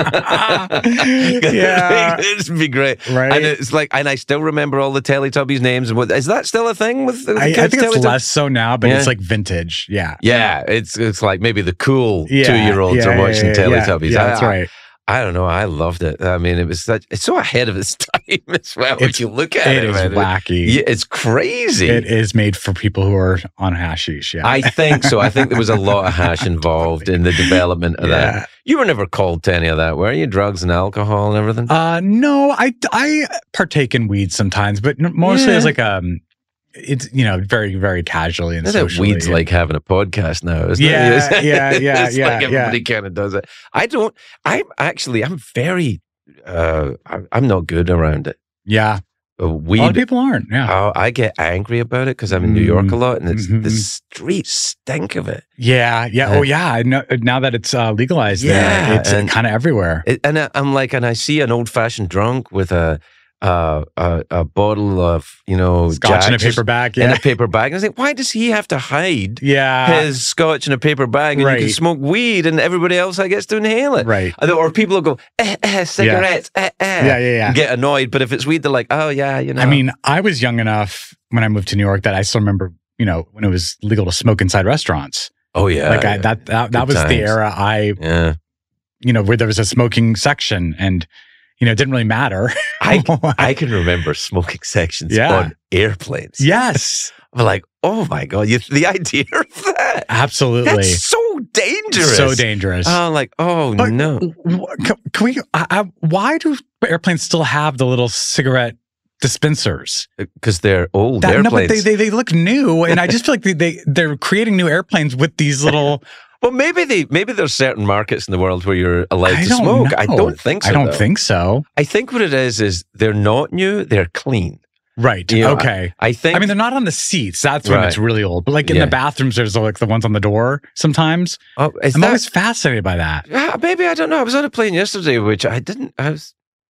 Yeah, it'd be great, right? And it's like, and I still remember all the Teletubbies names. And what is that still a thing with? with I, kids, I think it's Teletubbies? less so now, but Yeah. it's like vintage. Yeah, Yeah, it's it's like maybe the cool yeah, two-year-olds yeah, are watching yeah, Teletubbies. Yeah, I, that's right. I, I don't know. I loved it. I mean, it was such, it's so ahead of its time as well. It's- if you look at It it, is man. wacky. Yeah, it's crazy. It is made for people who are on hashish. Yeah, I think so. I think there was a lot of hash involved in the development of Yeah. that. You were never called to any of that, were you? Drugs and alcohol and everything? Uh, no, I, I partake in weed sometimes, but n- mostly Yeah. as like um, it's you know very very casually and I think socially. weed's like having a podcast now, isn't Yeah, it? It's- yeah, yeah, it's yeah, like everybody kind of does it. I don't. I'm actually. I'm very. Uh, I, I'm not good around it. yeah. Uh, A lot of weed. people aren't. Yeah, Oh, I get angry about it because I'm in New York a lot, and it's Mhm. the streets stink of it. yeah, yeah. Uh, Oh, yeah. I know, now that it's uh, legalized, Yeah, there, it's and- kind of everywhere. It, and I, I'm like, and I see an old fashioned drunk with a uh, a, a bottle of you know Scotch in a Jack's or- paper bag. in Yeah, a paper bag. And I was like, why does he have to hide yeah. his scotch in a paper bag and you can Right. smoke weed and everybody else I gets to inhale it? Right. Or people will go, eh, eh, cigarettes, eh, eh, Yeah, yeah, yeah. and get annoyed. But if it's weed, they're like, oh yeah, you know. I mean, I was young enough when I moved to New York that I still remember, you know, when it was legal to smoke inside restaurants. oh yeah, like I, yeah. that, that, that Good was the times. era I, yeah. you know, where there was a smoking section and, you know, it didn't really matter. I I can remember smoking sections Yeah. on airplanes. yes, I'm like, oh my god, you, the idea of that. absolutely. That's so dangerous. So dangerous. Oh, like, oh But no. w- Can, can we, I, I, why do airplanes still have the little cigarette dispensers? Because they're old That, no, but airplanes. they, they, they look new. And I just feel like they, they, they're creating new airplanes with these little, well, maybe they maybe there's certain markets in the world where you're allowed I to don't smoke. know. I don't think so. I don't though. think so. I think what it is is they're not new, they're clean. Right. You know, okay. I think I mean, they're not on the seats. That's when Right. it's really old. But like in Yeah. the bathrooms, there's like the ones on the door sometimes. oh, is I'm that, always fascinated by that. yeah, maybe I don't know. I was on a plane yesterday, which I didn't. I was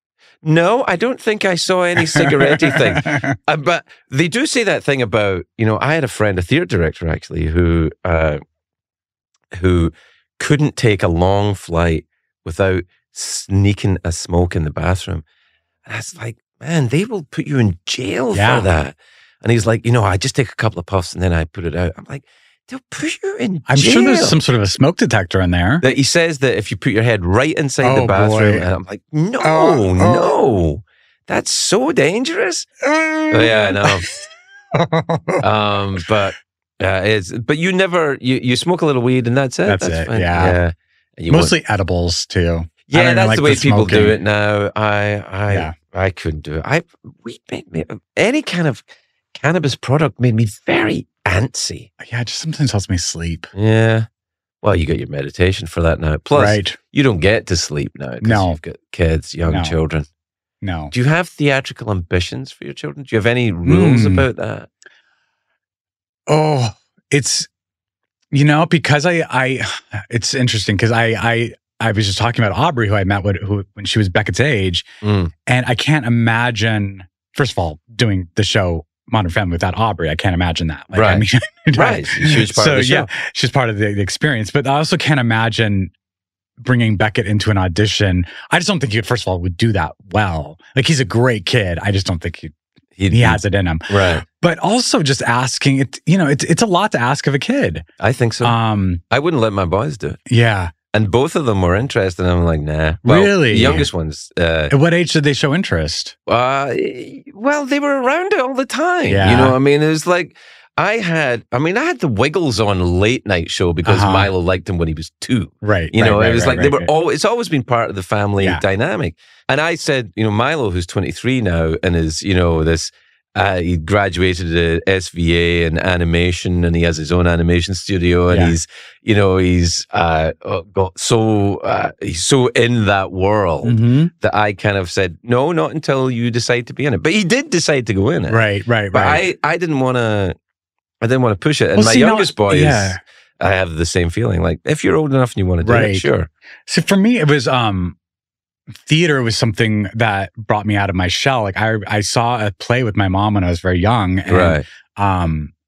no, I don't think I saw any cigarette thing. Uh, but they do say that thing about, you know, I had a friend, a theater director actually, who uh, who couldn't take a long flight without sneaking a smoke in the bathroom. And I was like, man, they will put you in jail Yeah. for that. And he's like, you know, I just take a couple of puffs and then I put it out. I'm like, they'll put you in I'm jail. sure there's some sort of a smoke detector in there. That he says that if you put your head right inside Oh, the bathroom, boy. and I'm like, no, Oh, oh. no, that's so dangerous. Oh, yeah, I know. um, but uh, it's but you never you, you smoke a little weed and that's it. That's it, yeah. yeah. And you won't- Mostly edibles too. I yeah, don't even that's like the way people do smoking. it now. I I Yeah. I couldn't do it. I weed made me any kind of cannabis product made me very antsy. Yeah, it just sometimes helps me sleep. Yeah. Well, you got your meditation for that now. Plus, Right. you don't get to sleep now because No. you've got kids, young No. children. No. Do you have theatrical ambitions for your children? Do you have any rules Mm. about that? Oh, it's you know because I I it's interesting because I I I was just talking about Aubrey who I met with, who when she was Beckett's age, Mm. and I can't imagine. First of all, doing the show Modern Family without Aubrey, I can't imagine that. Like, I Right. mean, Right. She was part so of the show. yeah, she's part of the, the experience. But I also can't imagine bringing Beckett into an audition. I just don't think he, first of all, would do that well. Like he's a great kid. I just don't think he He, he has it in him. Right. But also just asking it, you know, it's it's a lot to ask of a kid. I think so. Um, I wouldn't let my boys do it. yeah. And both of them were interested. And I'm like, nah. Well, Really? The youngest ones. Uh, At what age did they show interest? uh, well, they were around it all the time. Yeah. You know, I mean, it was like, I had, I mean, I had the Wiggles on a late night show because Uh-huh. Milo liked him when he was two. Right. You right, know, right, it was right, like right, they were right. all, it's always been part of the family Yeah. dynamic. And I said, you know, Milo, who's twenty-three now and is, you know, this, uh, he graduated at S V A in animation and he has his own animation studio and Yeah. he's, you know, he's uh, got so, uh, he's so in that world Mhm. that I kind of said, no, not until you decide to be in it. But he did decide to go in it. Right, right, But right. I, I didn't want to, I didn't want to push it. And Well, my see, now- youngest boy yeah. is, I have the same feeling. Like, if you're old enough and you want to do Right. it, sure. So for me, it was um, theater was something that brought me out of my shell. Like I, I saw a play with my mom when I was very young, and Right. um,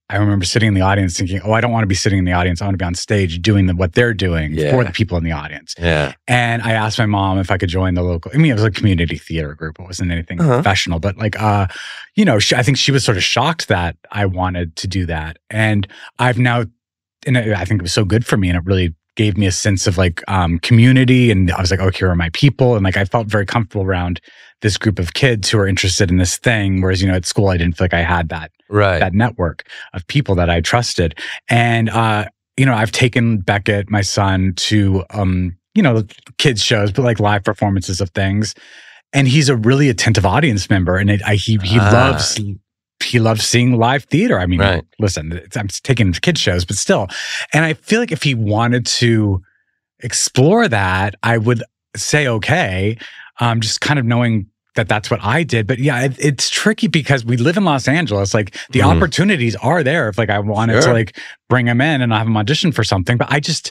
I remember sitting in the audience thinking, oh, I don't want to be sitting in the audience. I want to be on stage doing the, what they're doing Yeah. for the people in the audience. Yeah. And I asked my mom if I could join the local, I mean, it was a community theater group. It wasn't anything Uh-huh. professional, but like, uh, you know, she, I think she was sort of shocked that I wanted to do that. And I've now, and I think it was so good for me, and it really gave me a sense of like um, community. And I was like, oh, here are my people. And like, I felt very comfortable around this group of kids who are interested in this thing. Whereas, you know, at school, I didn't feel like I had that, Right. that network of people that I trusted. And, uh, you know, I've taken Beckett, my son, to, um, you know, kids shows, but like live performances of things. And he's a really attentive audience member. And it, I, he, he Ah. loves, he loves seeing live theater. I mean, Right. listen, it's, I'm taking him to kids shows, but still. And I feel like if he wanted to explore that, I would say, okay, um, just kind of knowing that that's what I did. But yeah, it, it's tricky because we live in Los Angeles. Like the Mhm. opportunities are there if like I wanted to Sure. like bring him in and have him audition for something. But I just,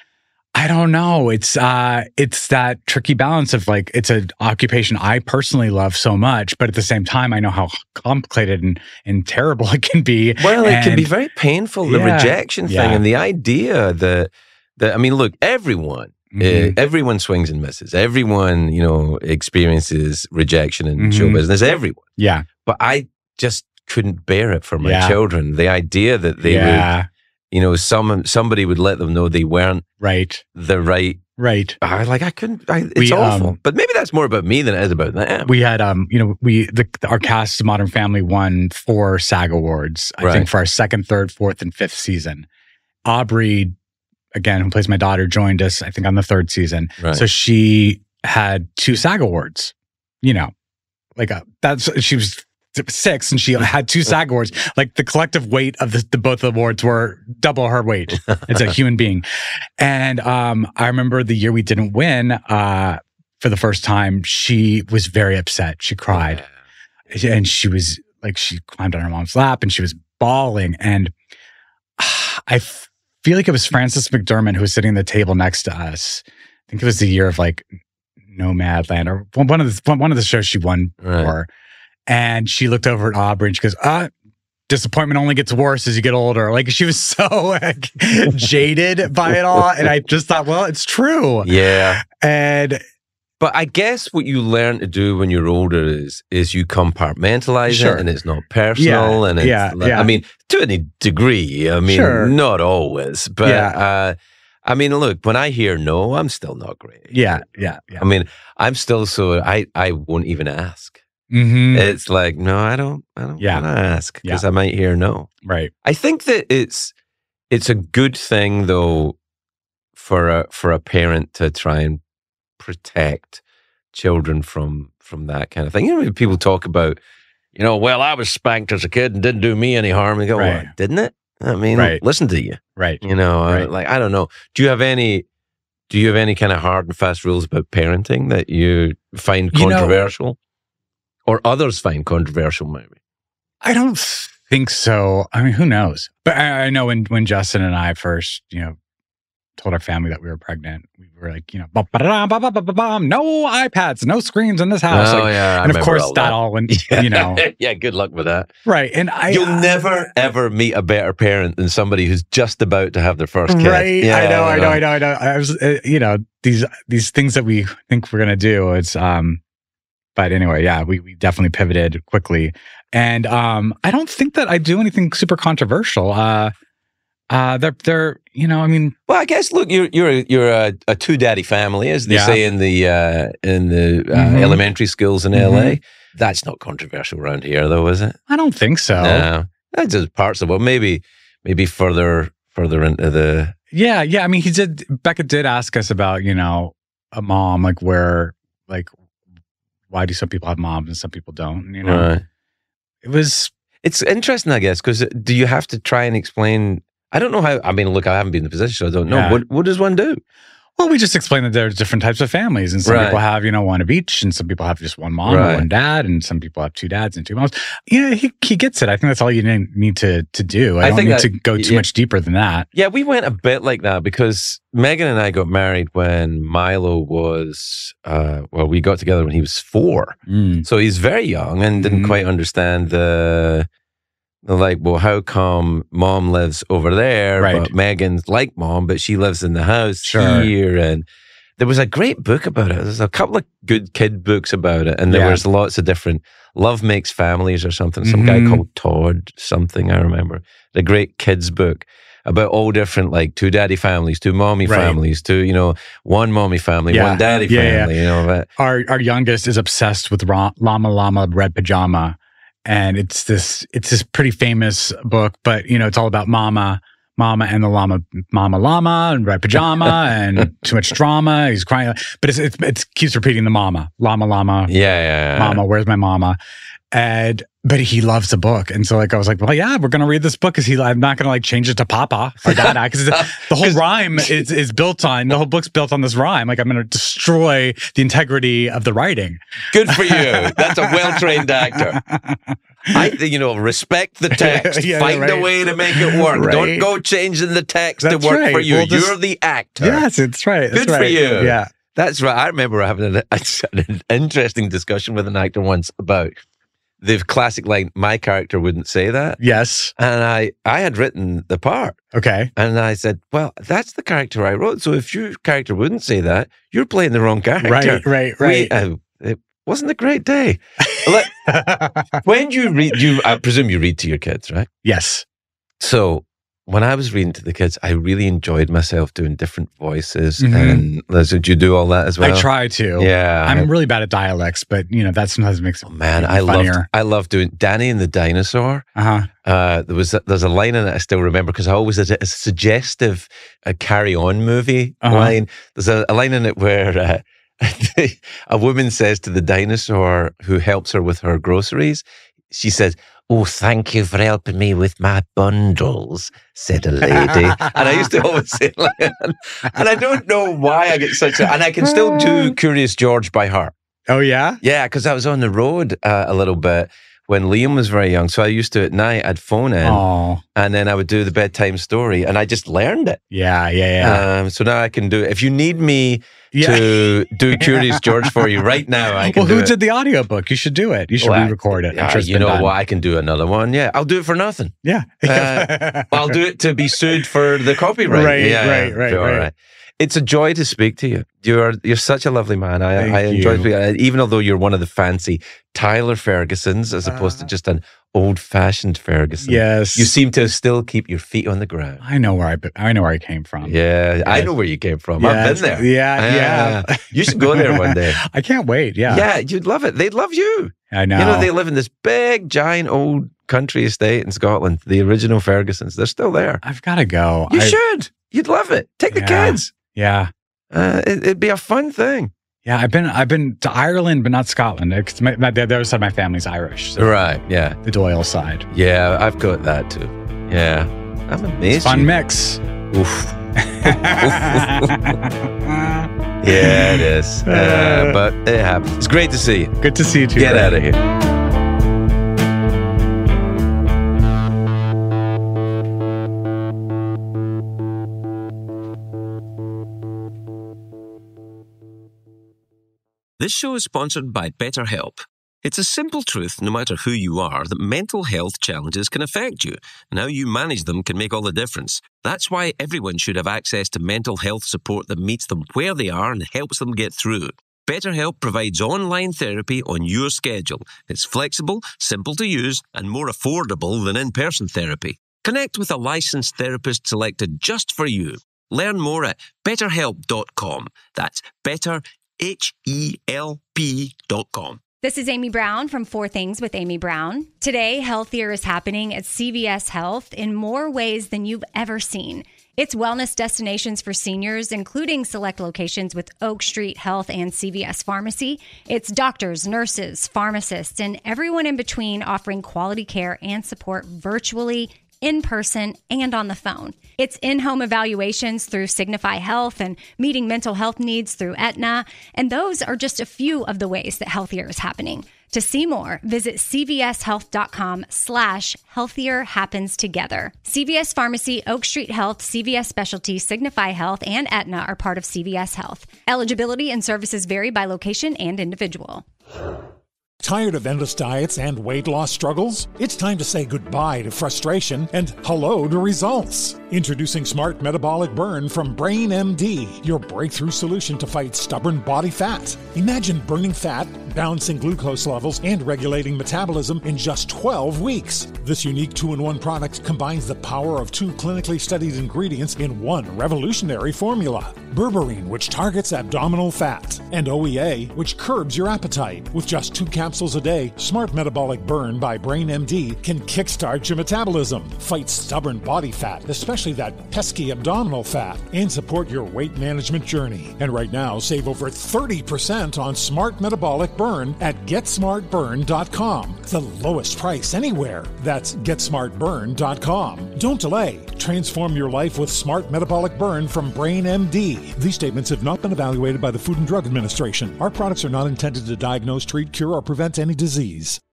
I don't know. It's uh it's that tricky balance of like it's an occupation I personally love so much, but at the same time I know how complicated and, and terrible it can be. Well, it can be And- very painful, the Yeah. rejection thing Yeah. and the idea that, that I mean, look, everyone, Mhm. uh, everyone swings and misses. Everyone, you know, experiences rejection in show Mhm. business, everyone. Yeah. But I just couldn't bear it for my Yeah. children. The idea that they would, yeah. you know, some somebody would let them know they weren't Right. the right. Right. I like I couldn't. I, it's We, awful. um, but maybe that's more about me than it is about them. We had, um, you know, we the our cast, Modern Family, won four SAG awards. I Right. think for our second, third, fourth, and fifth season. Aubrey, again, who plays my daughter, joined us. I think on the third season. Right. So she had two SAG awards. You know, like a, that's she was six and she had two SAG awards. Like the collective weight of the, the both awards were double her weight as a human being. And um, I remember the year we didn't win. Uh, for the first time, she was very upset. She cried. And she was like, she climbed on her mom's lap and she was bawling. And uh, I f- feel like it was Frances McDermott who was sitting at the table next to us. I think it was the year of like Nomadland or one of the one of the shows she won Right. for. And she looked over at Aubrey and she goes, ah, disappointment only gets worse as you get older. Like she was so like, jaded by it all. And I just thought, well, it's true. Yeah. And But I guess what you learn to do when you're older is is you compartmentalize Sure. it, and it's not personal, Yeah, and it's yeah, like, yeah. I mean, to any degree. I mean, Sure. not always, but Yeah. uh, I mean, look, when I hear no, I'm still not great. yeah, yeah, yeah. I mean, I'm still so I I won't even ask. Mhm. It's like no, I don't, I don't Yeah. want to ask because Yeah. I might hear no. Right. I think that it's it's a good thing though for a for a parent to try and protect children from from that kind of thing. You know, people talk about, you know, well, I was spanked as a kid and didn't do me any harm. And go, Right. well, didn't it? I mean, Right. listen to you. Right. You know, uh, Right. like I don't know. Do you have any? Do you have any kind of hard and fast rules about parenting that you find You know- controversial, or others find controversial? Maybe. I don't think so. I mean, who knows? But I, I know when when Justin and I first, you know, told our family that we were pregnant, we were like, you know, ba, ba, da, ba, ba, ba, ba, ba, no iPads, no screens in this house. Oh Like, yeah, I and of remember course, all that all went, you know, yeah, good luck with that. right. And I, You'll uh, never ever meet a better parent than somebody who's just about to have their first kid. Right. Yeah, I know, I you know, I know, I know. I was, uh, you know, these these things that we think we're gonna do. It's um, but anyway, yeah, we we definitely pivoted quickly, and um, I don't think that I do anything super controversial. Uh, uh, they're they're you know, I mean, Well, I guess look, you're you're a, you're a, a two daddy family, as they Yeah. say in the uh, in the uh, Mhm. elementary schools in Mhm. L A. That's not controversial around here, though, is it? I don't think so. No, that's just parts of it. Maybe maybe further further into the Yeah, yeah. I mean, he did. Becca did ask us about, you know, a mom, like where, like, why do some people have moms and some people don't? You know, right. it was. It's interesting, I guess, because do you have to try and explain? I don't know how. I mean, look, I haven't been in the position, so I don't know. Yeah. What what does one do? Well, we just explained that there's different types of families, and some Right. people have, you know, one of each, and some people have just one mom Right. or one dad, and some people have two dads and two moms. Yeah, he he gets it. I think that's all you need need to to do. I, I don't think need that- to go too yeah. much deeper than that. Yeah, we went a bit like that because Megan and I got married when Milo was, uh, well, we got together when he was four. Mm. So he's very young and didn't Mhm. quite understand the They're like, well, how come mom lives over there, Right. but Megan's like mom, but she lives in the house Sure. here? And there was a great book about it. There's a couple of good kid books about it. And there Yeah. was lots of different, Love Makes Families or something. Some Mhm. guy called Todd something, I remember. The great kids book about all different, like two daddy families, two mommy Right. families, two, you know, one mommy family, Yeah. one daddy Yeah, yeah. family, you know. But Our our youngest is obsessed with Ra- Llama Llama Red Pajama, and it's this it's this pretty famous book. But you know, it's all about Mama, Mama, and the llama, Mama Llama, and Red Pajama, and too much drama. He's crying, but it's it's it keeps repeating the Mama, Llama Llama, yeah, yeah, yeah. Mama. Where's my Mama? And but he loves the book, and so like I was like, well, yeah, we're gonna read this book because he. I'm not gonna like change it to Papa or Dada because the whole rhyme is is built on the whole book's built on this rhyme. Like I'm gonna destroy the integrity of the writing. Good for you. That's a well-trained actor. I think, you know, respect the text. Yeah, Find a right. way to make it work. Right. Don't go changing the text That's to work right. for you. Well, this- You're the actor. Yes, it's right. That's Good for right. you. Yeah. That's right. I remember having an, an interesting discussion with an actor once about the classic line, my character wouldn't say that. Yes. And I, I had written the part. Okay. And I said, well, that's the character I wrote. So if your character wouldn't say that, you're playing the wrong character. Right. Right. We- Right. uh, it wasn't a great day. Let- when you read, you I presume you read to your kids, right? Yes. So when I was reading to the kids, I really enjoyed myself doing different voices. Mhm. And Liz, did you do all that as well? I try to. Yeah. I'm I- really bad at dialects, but you know that sometimes makes it oh, man, I funnier. loved, I loved doing Danny and the Dinosaur. Uh huh. Uh, there was a, there's a line in it I still remember because I always did a suggestive a Carry On movie Uh-huh. line. There's a, a line in it where uh, a woman says to the dinosaur who helps her with her groceries, she says, "Oh, thank you for helping me with my bundles," said a lady. And I used to always say it like that. And I don't know why I get such a, and I can still do Curious George by heart. Oh yeah. Yeah, because I was on the road uh, a little bit when Liam was very young. So I used to, at night, I'd phone in Oh. and then I would do the bedtime story and I just learned it. Yeah. Yeah. Yeah. Um, so now I can do it. If you need me Yeah. to do Curious George for you right now, I can Well, do who it. did the audiobook? You should do it. You should Well, I- re-record it. I'm Yeah, sure it's you been know done. what? I can do another one. Yeah, I'll do it for nothing. Yeah. Uh, I'll do it to be sued for the copyright. Right, yeah, right, yeah, right, sure, right. right. It's a joy to speak to you. You're you're such a lovely man. I, Thank I enjoy you. speaking, even although you're one of the fancy Tyler Fergusons as opposed to just an old-fashioned Ferguson. Yes. You seem to still keep your feet on the ground. I know where I. be- I know where I came from. Yeah, I Yes. know where you came from. Yeah, I've been there. Yeah. Yeah. Ah, you should go there one day. I can't wait. Yeah. Yeah, you'd love it. They'd love you. I know. You know, they live in this big, giant, old country estate in Scotland. The original Fergusons. They're still there. I've got to go. You I- should. You'd love it. Take the Yeah. kids. Yeah. Uh, it, it'd be a fun thing. Yeah. I've been. I've been to Ireland, but not Scotland. It's my, my, the other side of my family's Irish. So Right. Yeah. the Doyle side. Yeah. I've got that too. Yeah. I'm amazed. Fun you- mix. Oof. Yeah, it is. Uh, but it happens. It's great to see you. Good to see you too. Get Brad. out of here. This show is sponsored by BetterHelp. It's a simple truth, no matter who you are, that mental health challenges can affect you, and how you manage them can make all the difference. That's why everyone should have access to mental health support that meets them where they are and helps them get through. BetterHelp provides online therapy on your schedule. It's flexible, simple to use, and more affordable than in-person therapy. Connect with a licensed therapist selected just for you. Learn more at better help dot com. That's better, H E L P dot com. This is Amy Brown from Four Things with Amy Brown. Today, Healthier is happening at C V S Health in more ways than you've ever seen. It's wellness destinations for seniors, including select locations with Oak Street Health and C V S Pharmacy. It's doctors, nurses, pharmacists, and everyone in between offering quality care and support virtually, in person, and on the phone. It's in-home evaluations through Signify Health and meeting mental health needs through Aetna. And those are just a few of the ways that Healthier is happening. To see more, visit cvshealth.com slash healthier happens together. C V S Pharmacy, Oak Street Health, C V S Specialty, Signify Health, and Aetna are part of C V S Health. Eligibility and services vary by location and individual. Tired of endless diets and weight loss struggles? It's time to say goodbye to frustration and hello to results. Introducing Smart Metabolic Burn from Brain M D, your breakthrough solution to fight stubborn body fat. Imagine burning fat, balancing glucose levels, and regulating metabolism in just twelve weeks. This unique two-in-one product combines the power of two clinically studied ingredients in one revolutionary formula. Berberine, which targets abdominal fat, and O E A, which curbs your appetite. With just two capsules a day, Smart Metabolic Burn by Brain M D can kickstart your metabolism, fight stubborn body fat, especially that pesky abdominal fat, and support your weight management journey. And right now, save over thirty percent on Smart Metabolic Burn at get smart burn dot com. The lowest price anywhere. That's get smart burn dot com. Don't delay. Transform your life with Smart Metabolic Burn from Brain M D. These statements have not been evaluated by the Food and Drug Administration. Our products are not intended to diagnose, treat, cure, or prevent any disease.